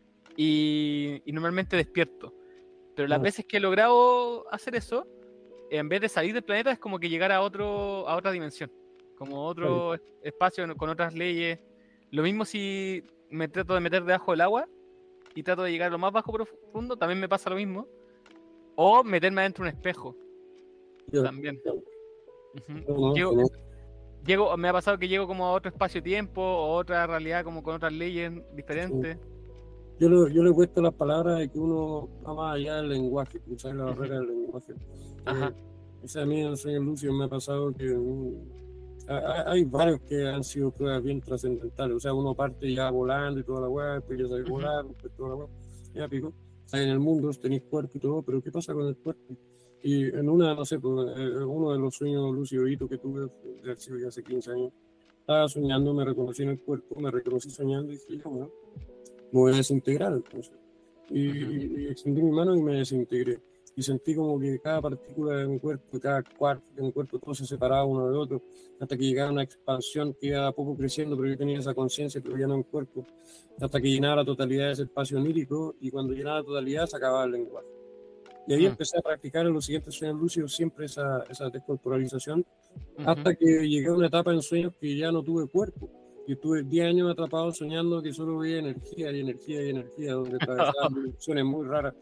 y, y normalmente despierto. Pero las uh-huh. veces que he logrado hacer eso, en vez de salir del planeta, es como que llegar a otro a otra dimensión, como otro uh-huh. espacio con otras leyes. Lo mismo si me trato de meter debajo del agua y trato de llegar a lo más bajo profundo, también me pasa lo mismo. O meterme adentro de un espejo. Yeah. También. Uh-huh. No, no, llego, no. llego, me ha pasado que llego como a otro espacio-tiempo o otra realidad como con otras leyes diferentes. Sí. Yo, lo, yo le he puesto las palabras de que uno va más allá del lenguaje, cruzar la barrera uh-huh. del lenguaje. Ajá. Eh, o sea, a mí en el sueño lúcido me ha pasado que um, hay varios que han sido pruebas bien trascendentales. O sea, uno parte ya volando y toda la weá, después ya sabe uh-huh. volar, después toda la weá, ya pico. En el mundo tenéis cuerpo y todo, pero ¿qué pasa con el cuerpo? Y en una, no sé, pues, uno de los sueños lúcidos que tuve, de hace, hace quince años, estaba soñando, me reconocí en el cuerpo, me reconocí soñando y dije, bueno, me voy a desintegrar entonces. Y, uh-huh. y, y extendí mi mano y me desintegré. Y sentí como que cada partícula de mi cuerpo, cada cuarto de mi cuerpo, todo se separaba uno del otro, hasta que llegaba una expansión que iba a poco creciendo, pero yo tenía esa conciencia, pero ya no en cuerpo, hasta que llenaba la totalidad de ese espacio onírico, y cuando llenaba la totalidad se acababa el lenguaje. Y ahí uh-huh. empecé a practicar en los siguientes sueños lúcidos siempre esa, esa descorporalización, uh-huh. hasta que llegué a una etapa en sueños que ya no tuve cuerpo. Y estuve diez años atrapado soñando que solo veía energía y energía y energía, donde atravesaban dimensiones muy raras.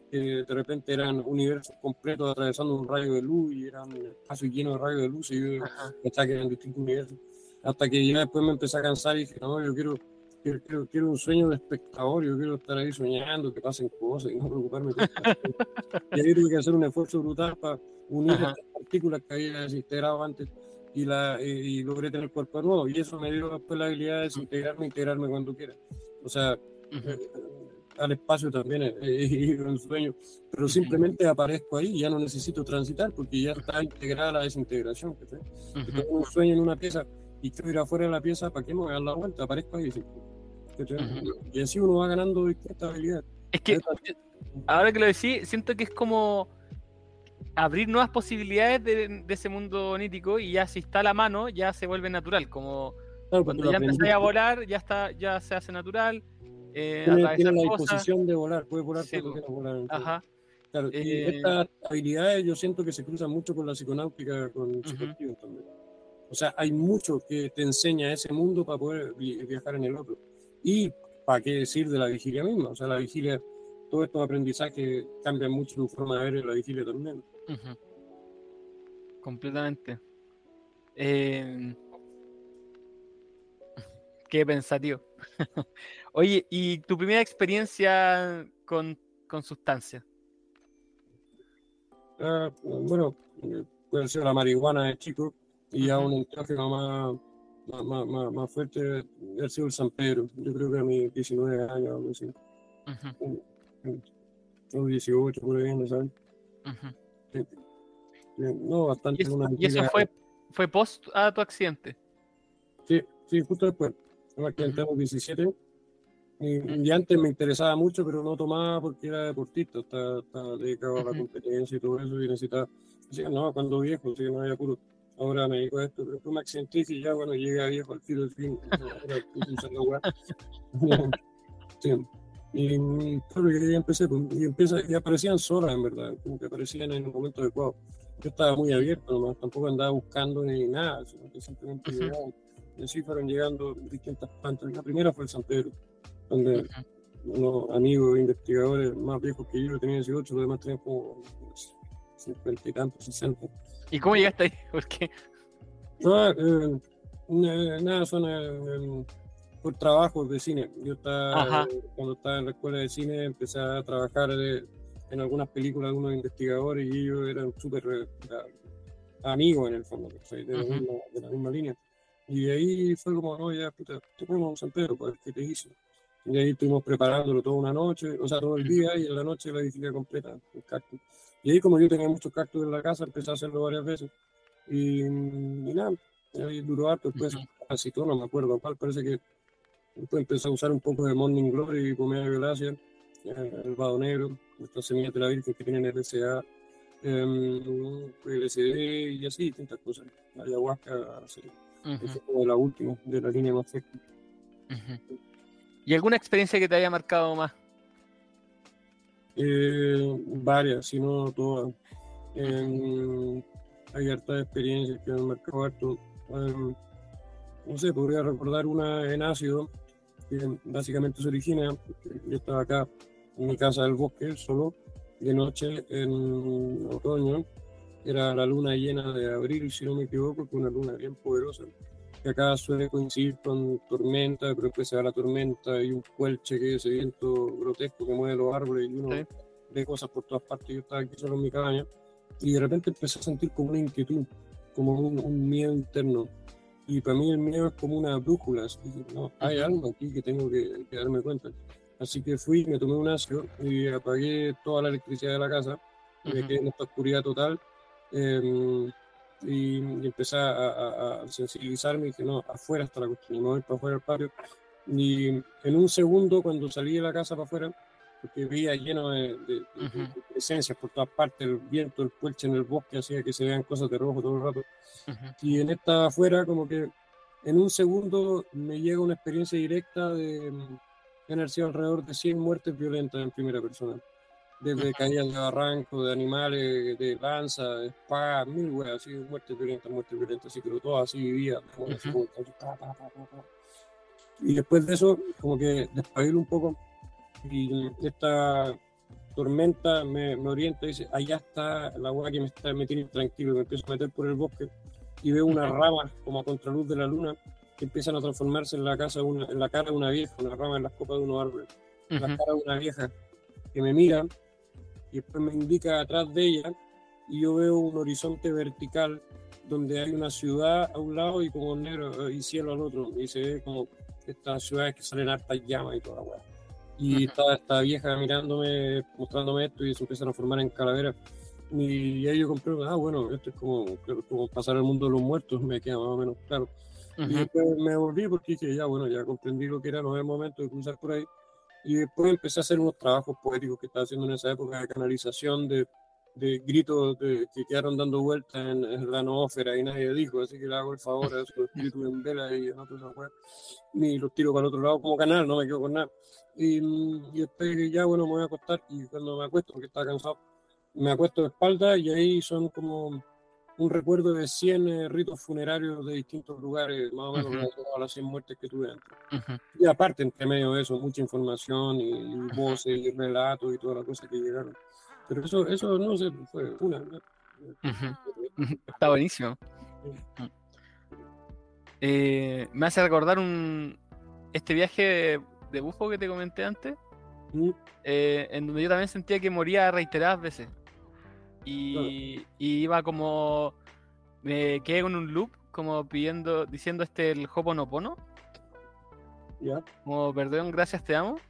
que de repente eran universos completos atravesando un rayo de luz y eran un espacio lleno de rayos de luz y yo pensaba que eran distintos universos. Hasta que ya después me empecé a cansar y dije, no, yo quiero, quiero, quiero, quiero un sueño de espectador, yo quiero estar ahí soñando, que pasen cosas y no preocuparme. Y ahí tuve que hacer un esfuerzo brutal para unir Ajá. estas partículas que había desintegrado antes y, la, y, y logré tener cuerpo nuevo. Y eso me dio después la habilidad de desintegrarme, integrarme cuando quiera. O sea, uh-huh. eh, al espacio también he ido en sueño, pero uh-huh. simplemente aparezco ahí y ya no necesito transitar porque ya está integrada la desintegración. Uh-huh. Tengo un sueño en una pieza y quiero ir afuera de la pieza, ¿para qué me voy a dar la vuelta? Aparezco ahí. Uh-huh. Y así uno va ganando distintas habilidades. Es que ahora que lo decís, siento que es como abrir nuevas posibilidades de, de ese mundo onírico y ya si está a la mano ya se vuelve natural, como claro, cuando ya empezáis a volar ya está, ya se hace natural. Eh, tiene, tiene la disposición de volar, puede volar sí, todo lo que volar. Ajá. Claro, eh, y estas habilidades yo siento que se cruzan mucho con la psiconáutica, con uh-huh. psicoactivos también. O sea, hay mucho que te enseña ese mundo para poder viajar en el otro. Y para qué decir de la vigilia misma, o sea, la vigilia, todos estos aprendizajes cambian mucho tu forma de ver la vigilia también. Uh-huh. Completamente. Eh... Qué pensativo. Oye, ¿y tu primera experiencia con, con sustancias? Uh, bueno, puede ser la marihuana de chico y uh-huh. ya un entógeno más, más, más, más fuerte ha sido el San Pedro. Yo creo que a mis diecinueve años, algo así. Uh-huh. O dieciocho, por ahí, ¿no sabes? Uh-huh. Sí. No, bastante. ¿Y eso, una ¿y eso fue, fue post a tu accidente? Sí, sí, justo después. Que uh-huh. tengo diecisiete y, uh-huh. y antes me interesaba mucho, pero no tomaba porque era deportista, estaba, estaba dedicado uh-huh. a la competencia y todo eso y necesitaba, decía, no, cuando viejo, sí, no había puro, ahora me dedico a esto, pero después me accidenté y ya, bueno, llegué a viejo al tiro del fin, ahora estoy usando lugar. Sí. Y claro, ya empecé, pues, y, empieza, y aparecían solas, en verdad, como que aparecían en un momento adecuado. Yo estaba muy abierto, nomás, tampoco andaba buscando ni nada, sino que simplemente uh-huh. llegaba. Y así fueron llegando distintas plantas. La primera fue el San Pedro, donde uh-huh. unos amigos investigadores más viejos que yo tenían dieciocho, los demás tenían como cincuenta y tantos, sesenta. ¿Y cómo llegaste ahí? ¿Por qué? No, eh, nada, son eh, por trabajos de cine. Yo estaba, eh, cuando estaba en la escuela de cine, empecé a trabajar eh, en algunas películas de algunos investigadores y ellos eran súper eh, amigos en el fondo, o sea, de, uh-huh. la misma, de la misma línea. Y de ahí fue como, no, ya, puta, te ponemos un San Pedro, pues, ¿qué te hice? Y de ahí estuvimos preparándolo toda una noche, o sea, todo el día, y en la noche la vigilia completa, el cactus. Y ahí, como yo tenía muchos cactus en la casa, empecé a hacerlo varias veces. Y, y nada, ahí duró harto, después, uh-huh. casi todo, no me acuerdo cuál, parece que después empecé a usar un poco de Morning Glory y Pomea Violácea, el vado negro, estas semillas de la Virgen que tienen L S A, eh, L S D y así, distintas cosas. La ayahuasca, así. Uh-huh. Esa fue la última de la línea más fuerte. Uh-huh. ¿Y alguna experiencia que te haya marcado más? Eh, varias, si no todas. Eh, hay hartas experiencias que me han marcado harto. Eh, no sé, podría recordar una en ácido, que básicamente se origina, yo estaba acá en mi casa del bosque, solo, de noche, en otoño. Era la luna llena de abril, si no me equivoco, que una luna bien poderosa, que acá suele coincidir con tormenta, pero después se va la tormenta y un puelche, que es ese viento grotesco que mueve los árboles y uno sí. ve cosas por todas partes. Yo estaba aquí solo en mi cabaña y de repente empecé a sentir como una inquietud, como un, un miedo interno. Y para mí el miedo es como una brújula, así que no, hay uh-huh. algo aquí que tengo que, que darme cuenta. Así que fui, me tomé un ácido y apagué toda la electricidad de la casa, uh-huh. me quedé en esta oscuridad total. Eh, y, y empecé a, a, a sensibilizarme y dije, no, afuera está la cuestión, y me voy para afuera del patio. Y en un segundo, cuando salí de la casa para afuera, porque veía lleno de, de, uh-huh. de, de presencias por todas partes, el viento, el puelche en el bosque hacía que se vean cosas de rojo todo el rato. Uh-huh. Y en esta afuera, como que en un segundo me llega una experiencia directa de energía alrededor de cien muertes violentas en primera persona. Desde caídas de barranco, de animales, de lanza, de espada, mil weas, así, muertes violentas, muertes violentas, así, pero todas así vivían. Uh-huh. Así, como, pa, pa, pa, pa, pa. Y después de eso, como que despabilo un poco, y esta, tormenta me, me orienta y dice, allá está la hueá que me, está, me tiene tranquilo. Me empiezo a meter por el bosque y veo unas ramas como a contraluz de la luna que empiezan a transformarse en la, casa una, en la cara de una vieja, una rama en las copas de unos árboles. Uh-huh. La cara de una vieja que me mira y después me indica atrás de ella y yo veo un horizonte vertical donde hay una ciudad a un lado y como negro y cielo al otro. Y se ve como estas ciudades que salen hartas llamas y toda la hueá. Y uh-huh. estaba esta vieja mirándome, mostrándome esto y se empiezan a formar en calaveras. Y ahí yo compré, ah, bueno, esto es como, como pasar al mundo de los muertos, me queda más o menos claro. Uh-huh. Y después me volví porque dije, ya, bueno, ya comprendí lo que era, no es el momento de cruzar por ahí. Y después empecé a hacer unos trabajos poéticos que estaba haciendo en esa época de canalización, de, de gritos de, que quedaron dando vueltas en, en la noósfera y nadie dijo, así que le hago el favor a esos espíritus en vela y en otros afuera. Y los tiro para el otro lado como canal, no me quedo con nada. Y, y después ya, bueno, me voy a acostar y cuando me acuesto, porque estaba cansado, me acuesto de espalda y ahí son como un recuerdo de cien eh, ritos funerarios de distintos lugares, más o menos uh-huh. a las cien muertes que tuve antes. Uh-huh. Y aparte, entre medio de eso, mucha información y, y voces y relatos y todas las cosas que llegaron. Pero eso, eso no sé, fue una. ¿no? Uh-huh. Está buenísimo. Uh-huh. Eh, me hace recordar un este viaje de, de bufo que te comenté antes, uh-huh. eh, en donde yo también sentía que moría reiteradas veces. Y, claro. y iba como me quedé con un loop como pidiendo, diciendo este el Ho'oponopono, yeah. como perdón, gracias, te amo,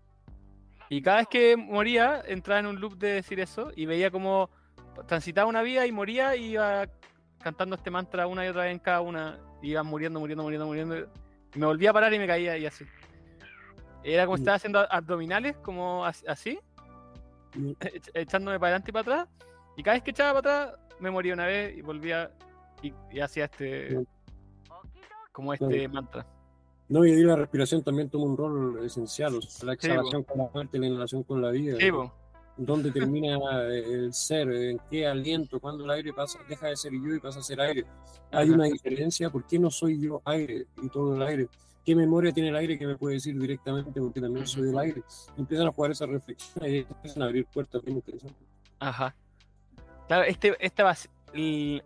y cada vez que moría entraba en un loop de decir eso y veía como transitaba una vida y moría y iba cantando este mantra una y otra vez en cada una, y iba muriendo, muriendo, muriendo, muriendo y me volvía a parar y me caía y así era como mm. estaba haciendo abdominales como así mm. echándome para adelante y para atrás. Y cada vez que echaba para atrás, me moría una vez y volvía y, y hacía este, sí. como este sí. mantra. No, y ahí la respiración también toma un rol esencial, o sea, la exhalación sí, con la muerte, la inhalación con la vida. Sí, ¿no? ¿Dónde termina el ser? ¿En qué aliento? ¿Cuándo el aire pasa, deja de ser yo y pasa a ser aire? Hay Ajá. una diferencia, ¿por qué no soy yo aire y todo el aire? ¿Qué memoria tiene el aire que me puede decir directamente porque también soy el aire? Empiezan a jugar esa reflexión y empiezan a abrir puertas bien interesantes. Ajá. Claro, este, este va el,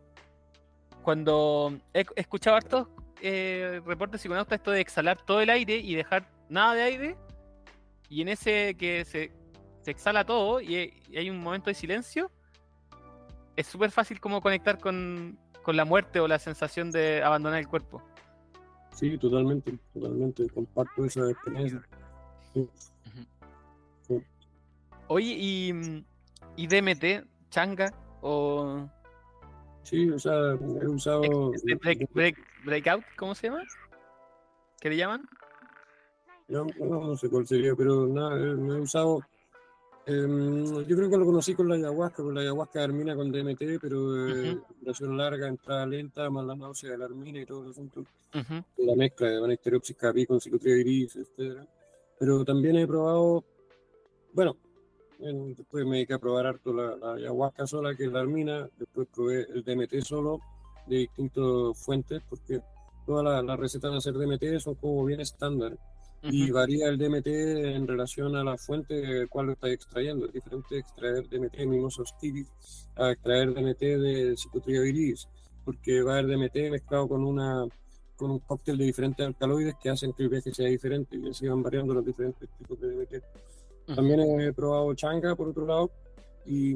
cuando he escuchado hartos eh, reportes psiconautas, esto de exhalar todo el aire y dejar nada de aire, y en ese que se, se exhala todo y, y hay un momento de silencio, es súper fácil como conectar con, con la muerte o la sensación de abandonar el cuerpo. Sí, totalmente, totalmente, comparto esa experiencia. Sí. Uh-huh. Sí. Oye, y, y D M T, changa, o... Sí, o sea, he usado... Break, break, breakout, ¿cómo se llama? ¿Qué le llaman? No, no, no sé cuál sería, pero nada, me he usado... Eh, yo creo que lo conocí con la ayahuasca, con la ayahuasca armina con D M T, pero eh, uh-huh. duración larga, entrada lenta, más la náusea de la armina y todo el asunto. Uh-huh. La mezcla de Banisteriopsis capi con Psilotria iris, etcétera. Pero también he probado... Bueno... Después me dediqué a probar harto la, la ayahuasca sola, que es la armina. Después probé el D M T solo de distintas fuentes, porque todas las la recetas de hacer D M T son como bien estándar. Uh-huh. Y varía el D M T en relación a la fuente de cuál lo estás extrayendo. Es diferente extraer D M T de Mimosa hostilis a extraer D M T de Psilotria iris, porque va a haber D M T mezclado con una con un cóctel de diferentes alcaloides que hacen que el viaje sea diferente y así van variando los diferentes tipos de D M T. También he probado changa, por otro lado, y,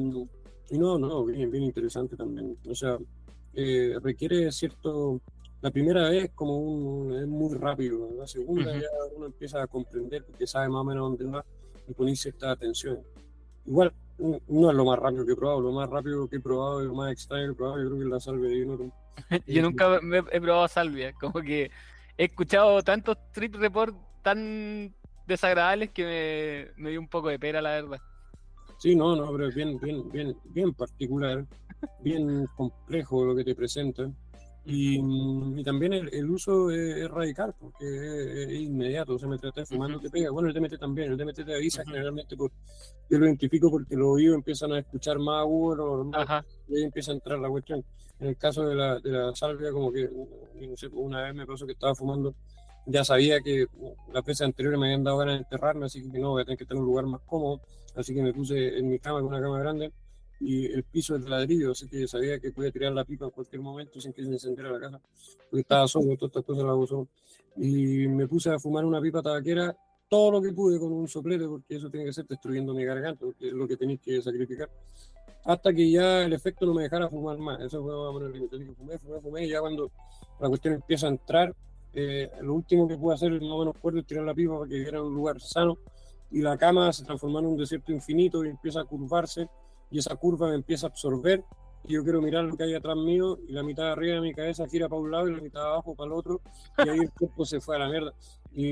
y no, no, bien, bien interesante también. O sea, eh, requiere cierto... La primera vez como un, es muy rápido, la segunda uh-huh. ya uno empieza a comprender porque sabe más o menos dónde va y pone cierta atención. Igual, no es lo más rápido que he probado, lo más rápido que he probado y lo más extraño que he probado, yo creo que es la salvia. Yo, no, yo nunca me he probado salvia, como que he escuchado tantos trip reports tan... desagradables que me, me dio un poco de pena, la verdad. Sí, no, no, pero es bien, bien, bien, bien particular, bien complejo lo que te presenta. Y, y también el, el uso es, es radical, porque es, es inmediato, se me trata de fumando, uh-huh. te pega. Bueno, el D M T también, el D M T te avisa uh-huh. generalmente, por, yo lo identifico porque los oídos empiezan a escuchar más agudo de lo normal, uh-huh. y ahí empieza a entrar la cuestión. En el caso de la, de la salvia, como que, no sé, una vez me pasó que estaba fumando ya sabía que las veces anteriores me habían dado ganas de enterrarme, así que no, voy a tener que tener un lugar más cómodo, así que me puse en mi cama, con una cama grande, y el piso es de ladrillo, así que sabía que podía tirar la pipa en cualquier momento sin que se encendiera la casa, porque estaba solo, todas estas cosas las hago solo. Y me puse a fumar una pipa tabaquera todo lo que pude con un soplete, porque eso tiene que ser destruyendo mi garganta, porque es lo que tenéis que sacrificar, hasta que ya el efecto no me dejara fumar más. Eso fue más o menos el límite. Así que fumé, fumé, fumé, y ya cuando la cuestión empieza a entrar, eh, lo último que pude hacer, más o menos fuerte, es tirar la pipa para que era un lugar sano, y la cama se transformó en un desierto infinito y empieza a curvarse, y esa curva me empieza a absorber, y yo quiero mirar lo que hay atrás mío, y la mitad de arriba de mi cabeza gira para un lado y la mitad de abajo para el otro, y ahí el cuerpo se fue a la mierda. Y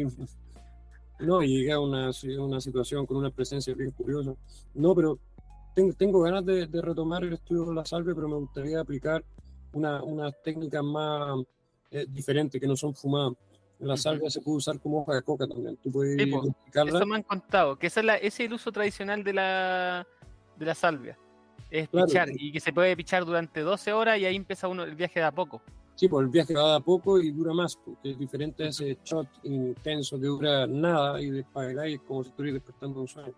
no, y llegué a una, una situación con una presencia bien curiosa. No, pero tengo, tengo ganas de, de retomar el estudio de la salvia, pero me gustaría aplicar una, unas técnicas más eh, diferentes, que no son fumadas. La salvia uh-huh. se puede usar como hoja de coca también. ¿Tú puedes sí, pues, explicarla? Eso me han contado, que esa es la, ese es el uso tradicional de la, de la salvia. Es claro, pichar, sí. Y que se puede pichar durante doce horas y ahí empieza uno el viaje de a poco. Sí, pues el viaje va de a poco y dura más, porque es diferente a ese shot intenso que dura nada y despabeláis como si estuvierais despertando un sueño.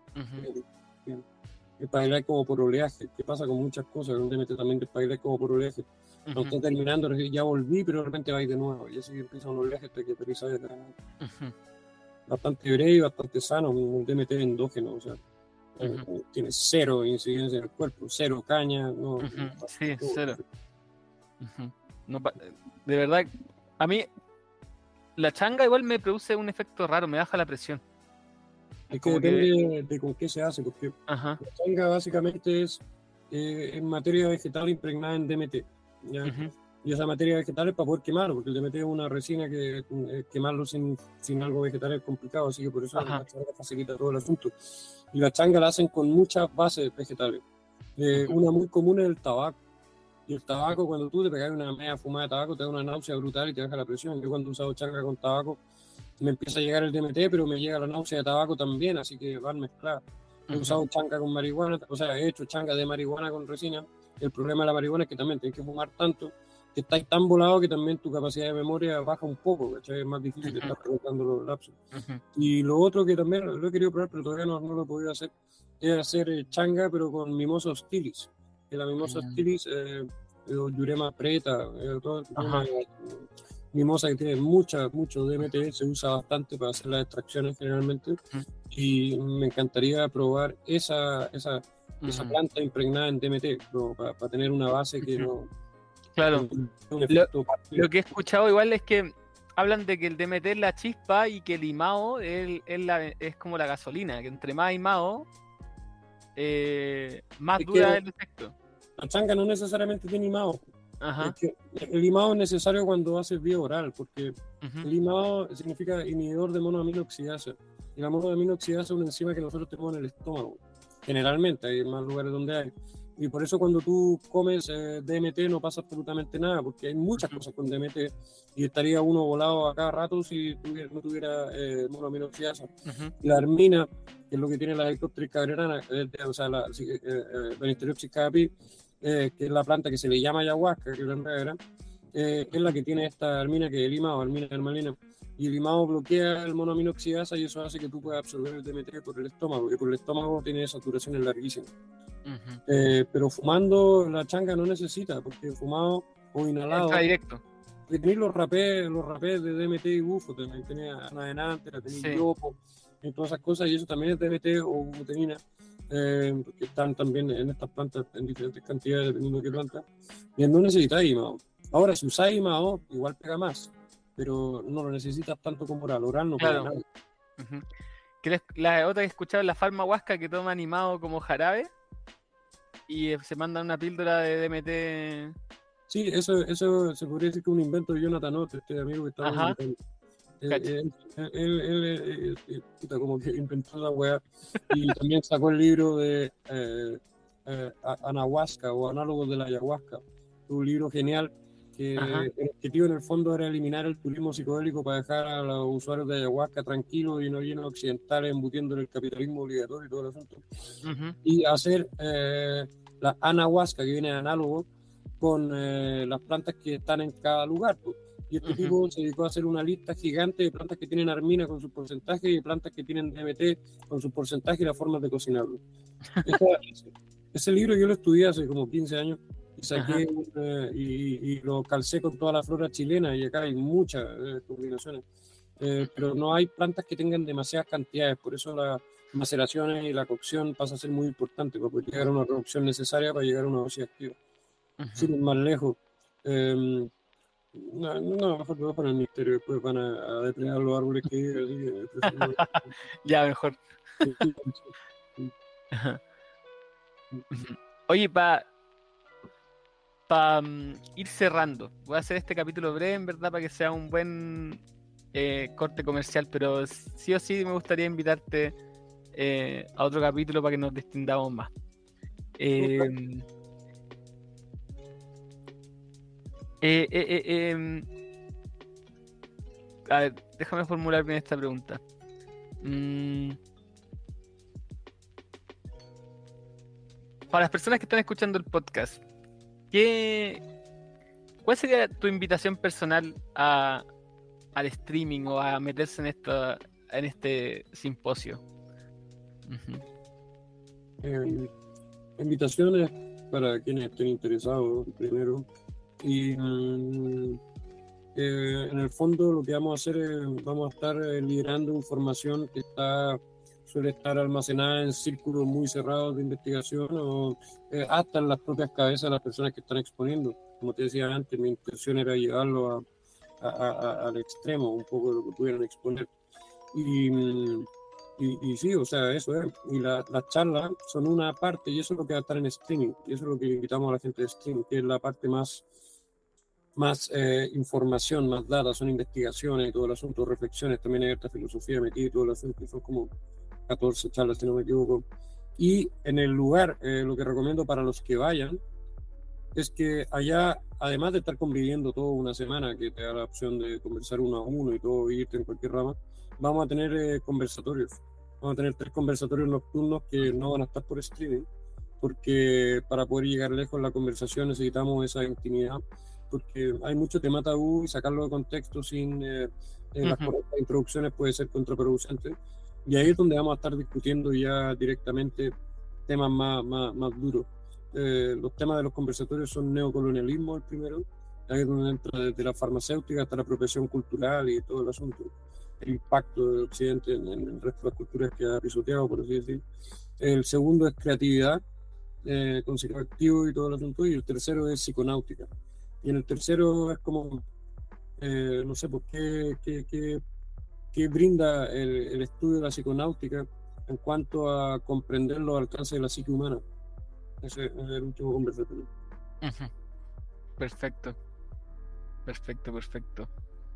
Uh-huh. Despabeláis como por oleaje, que pasa con muchas cosas, donde metes también despabeláis como por oleaje. Uh-huh. No estoy terminando, ya volví, pero de repente vais de nuevo, y así empieza un oleaje hasta que aterrizáis de uh-huh. Bastante breve, bastante sano, un D M T endógeno, o sea, uh-huh. tiene cero incidencia en el cuerpo, cero caña, no. Uh-huh. Sí, cero. Uh-huh. No, de verdad, a mí la changa igual me produce un efecto raro, me baja la presión. Es que depende que... de con qué se hace, porque Ajá. la changa básicamente es eh, en materia vegetal impregnada en D M T, ¿ya? Uh-huh. Y esa materia vegetal es para poder quemarlo, porque el D M T es una resina que eh, quemarlo sin, sin algo vegetal es complicado, así que por eso Ajá. la changa facilita todo el asunto. Y la changa la hacen con muchas bases vegetales. Eh, uh-huh. Una muy común es el tabaco. Y el tabaco, cuando tú te pegas una media fumada de tabaco, te da una náusea brutal y te baja la presión. Yo cuando he usado changa con tabaco, me empieza a llegar el D M T, pero me llega la náusea de tabaco también, así que van mezcladas. He uh-huh. usado changa con marihuana, o sea, he hecho changa de marihuana con resina. El problema de la marihuana es que también tienes que fumar tanto, que estáis tan volado que también tu capacidad de memoria baja un poco, ¿cachai? Es más difícil uh-huh. estar recordando los lapsos. Uh-huh. Y lo otro que también lo he querido probar, pero todavía no, no lo he podido hacer, es hacer changa, pero con Mimosa hostilis. Que la Mimosa uh-huh. hostilis... Eh, Yurema preta, eh, todo, una mimosa que tiene mucha, mucho D M T, se usa bastante para hacer las extracciones generalmente, uh-huh. y me encantaría probar esa, esa, uh-huh. esa planta impregnada en D M T, para, para tener una base que no... Claro, no, lo, lo que he escuchado igual es que hablan de que el D M T es la chispa y que el imao es, es, la, es como la gasolina, que entre más imao, eh, más es dura el efecto. La changa no necesariamente tiene imao. Ajá. Es que el imao es necesario cuando haces vía oral, porque uh-huh. el imao significa inhibidor de monoaminoxidasa. Y la monoaminoxidasa es una enzima que nosotros tenemos en el estómago. Generalmente, hay más lugares donde hay. Y por eso cuando tú comes eh, D M T no pasa absolutamente nada, porque hay muchas uh-huh. cosas con D M T y estaría uno volado a cada rato si tuviera, no tuviera eh, monoaminoxidasa. Uh-huh. La armina, que es lo que tiene la Hectopteris cabrerana, eh, o sea, la eh, eh, Banisteriopsis caapi, Eh, que es la planta que se le llama ayahuasca, que es, la eh, es la que tiene esta armina, que es el imao, armina hermalina, y el imao bloquea el monoaminoxidasa y eso hace que tú puedas absorber el D M T por el estómago, y por el estómago tiene saturaciones larguísimas. Uh-huh. Eh, pero fumando la changa no necesita, porque fumado o inhalado... Está directo. Tenéis los rapés, los rapés de D M T y bufo, también tenía anadenante, tenéis sí. yopo, y todas esas cosas, y eso también es D M T o butenina. Eh, que están también en estas plantas en diferentes cantidades dependiendo de qué planta, y no necesitas imao. Ahora, si usáis imao, igual pega más, pero no lo necesitas tanto como oral. Oral no claro. pega nada. Uh-huh. Que la otra que he escuchado es la farmahuasca, que toman imao como jarabe y se mandan una píldora de D M T. Sí, eso, eso se podría decir que es un invento de Jonathan Ott, este amigo que estaba en Eh, él, él, él, él, él puta, como que inventó la weá y también sacó el libro de eh, eh, Anahuasca o Análogos de la Ayahuasca, un libro genial que Ajá. el objetivo en el fondo era eliminar el turismo psicodélico para dejar a los usuarios de ayahuasca tranquilos y no llenos occidentales embutiendo en el capitalismo obligatorio y todo el asunto, uh-huh. y hacer eh, la anahuasca, que viene de análogo con eh, las plantas que están en cada lugar, pues. Y este Ujú. tipo se dedicó a hacer una lista gigante de plantas que tienen armina con sus porcentajes y de plantas que tienen D M T con sus porcentajes y las formas de cocinarlo. Esa- ese, ese libro yo lo estudié hace como quince años y saqué eh, y, y lo calcé con toda la flora chilena y acá hay muchas eh, combinaciones. Eh, pero no hay plantas que tengan demasiadas cantidades, por eso las maceraciones y la cocción pasa a ser muy importante para poder llegar a una reducción necesaria para llegar a una dosis activa. Ujú. Sin ir más lejos, eh, no, no, mejor me voy a poner el misterio, después van a, a depredar los árboles que hay, así que prefiero- Ya, mejor. Ajá. Ujú. Oye, para pa, mm, ir cerrando, voy a hacer este capítulo breve, en verdad, para que sea un buen eh, corte comercial, pero sí o sí me gustaría invitarte eh, a otro capítulo para que nos distendamos más. Eh, eh, eh, eh, em, a ver, déjame formular bien esta pregunta. Mm, para las personas que están escuchando el podcast, ¿qué, ¿cuál sería tu invitación personal a, al streaming o a meterse en esta, en este simposio? Ujú. Eh, invitaciones para quienes estén interesados primero y mm, eh, en el fondo lo que vamos a hacer es vamos a estar eh, liderando información que está suele estar almacenada en círculos muy cerrados de investigación o eh, hasta en las propias cabezas de las personas que están exponiendo. Como te decía antes, mi intención era llevarlo a, a, a, al extremo un poco de lo que pudieran exponer. Y, y, y sí, o sea, eso es. Y la, las charlas son una parte, y eso es lo que va a estar en streaming. Y eso es lo que invitamos a la gente de streaming, que es la parte más, más eh, información, más data, son investigaciones y todo el asunto, reflexiones, también hay esta filosofía metida y todo el asunto, son como catorce charlas, si no me equivoco. Y en el lugar, eh, lo que recomiendo para los que vayan es que allá, además de estar conviviendo toda una semana, que te da la opción de conversar uno a uno y todo, irte en cualquier rama, vamos a tener eh, conversatorios. Vamos a tener tres conversatorios nocturnos que no van a estar por streaming, porque para poder llegar lejos en la conversación necesitamos esa intimidad, porque hay mucho tema tabú y sacarlo de contexto sin eh, eh, las Ujú. correctas introducciones puede ser contraproducente. Y ahí es donde vamos a estar discutiendo ya directamente temas más, más, más duros. Eh, los temas de los conversatorios son neocolonialismo el primero, ahí es donde entra desde la farmacéutica hasta la apropiación cultural y todo el asunto, el impacto del Occidente en, en el resto de las culturas que ha pisoteado, por así decir. El segundo es creatividad, eh, con psicoactivo y todo el asunto, y el tercero es psiconáutica. Y en el tercero es como, eh, no sé, por qué, qué, qué, qué brinda el, el estudio de la psiconáutica en cuanto a comprender los alcances de la psique humana. Ese es el último conversatorio. Ujú. Perfecto, perfecto, perfecto.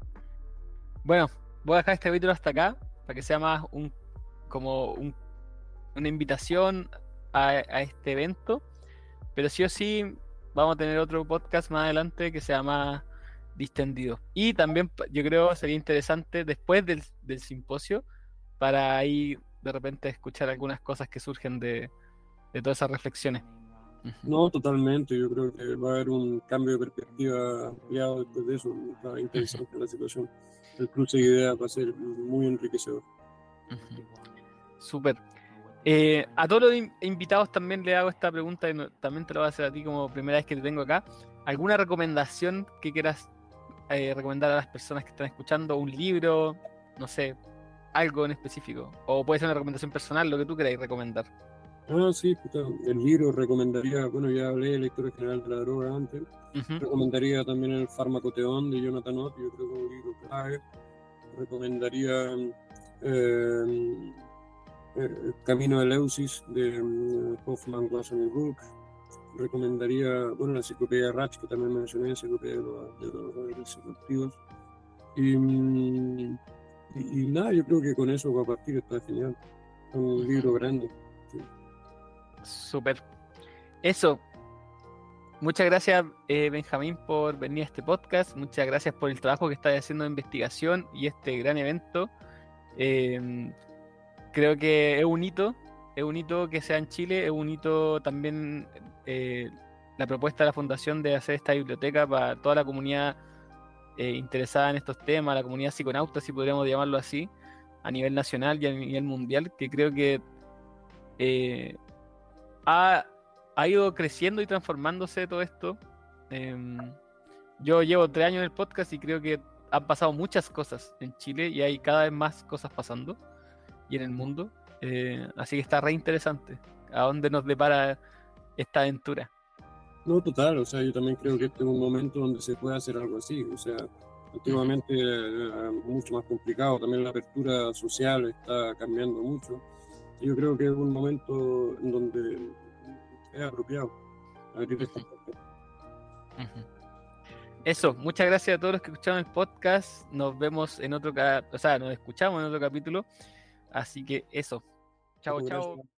Bueno, voy a dejar este capítulo hasta acá para que sea más un como un, una invitación a, a este evento, pero sí o sí vamos a tener otro podcast más adelante que sea más distendido. Y también pa- yo creo sería interesante después del, del simposio para ahí de repente escuchar algunas cosas que surgen de, de todas esas reflexiones. Ujú. No, totalmente. Yo creo que va a haber un cambio de perspectiva ampliado después de eso. Está interesante la situación. El cruce de ideas va a ser muy enriquecedor. Ujú. Súper. Eh, a todos los in- invitados también le hago esta pregunta y no- también te lo voy a hacer a ti como primera vez que te tengo acá. ¿Alguna recomendación que quieras eh, recomendar a las personas que están escuchando? ¿Un libro? No sé, algo en específico. O puede ser una recomendación personal, lo que tú queráis recomendar. Ah, sí, puta, el libro recomendaría, bueno, ya hablé de la historia general de la droga antes. Ujú. Recomendaría también el Farmacoteón de Jonathan Ott, yo creo que es un libro clave. Recomendaría eh, El Camino de Eleusis de eh, Hoffman, Wasson y Rook. Recomendaría, bueno, la enciclopedia de Ratch, que también mencioné, la enciclopedia de los, de los, de los psicoactivos. Y, mm, y, y nada, yo creo que con eso va a partir, está genial. Es un Ujú. libro grande. Sí. Súper. Eso. Muchas gracias, eh, Benjamín, por venir a este podcast. Muchas gracias por el trabajo que estás haciendo de investigación y este gran evento. Eh, creo que es un hito, es un hito que sea en Chile, es un hito también eh, la propuesta de la Fundación de hacer esta biblioteca para toda la comunidad eh, interesada en estos temas, la comunidad psiconauta, si podríamos llamarlo así, a nivel nacional y a nivel mundial, que creo que eh, ha, ha ido creciendo y transformándose todo esto. Eh, yo llevo tres años en el podcast y creo que han pasado muchas cosas en Chile y hay cada vez más cosas pasando y en el mundo. Eh, así que está re interesante a dónde nos depara esta aventura. No, total, o sea, yo también creo que este es un momento donde se puede hacer algo así, o sea, antiguamente era mucho más complicado, también la apertura social está cambiando mucho. Yo creo que es un momento en donde es apropiado abrir esta puerta. Eso, muchas gracias a todos los que escucharon el podcast. Nos vemos en otro, ca- o sea, nos escuchamos en otro capítulo. Así que eso. Chao, Muchas chao. gracias.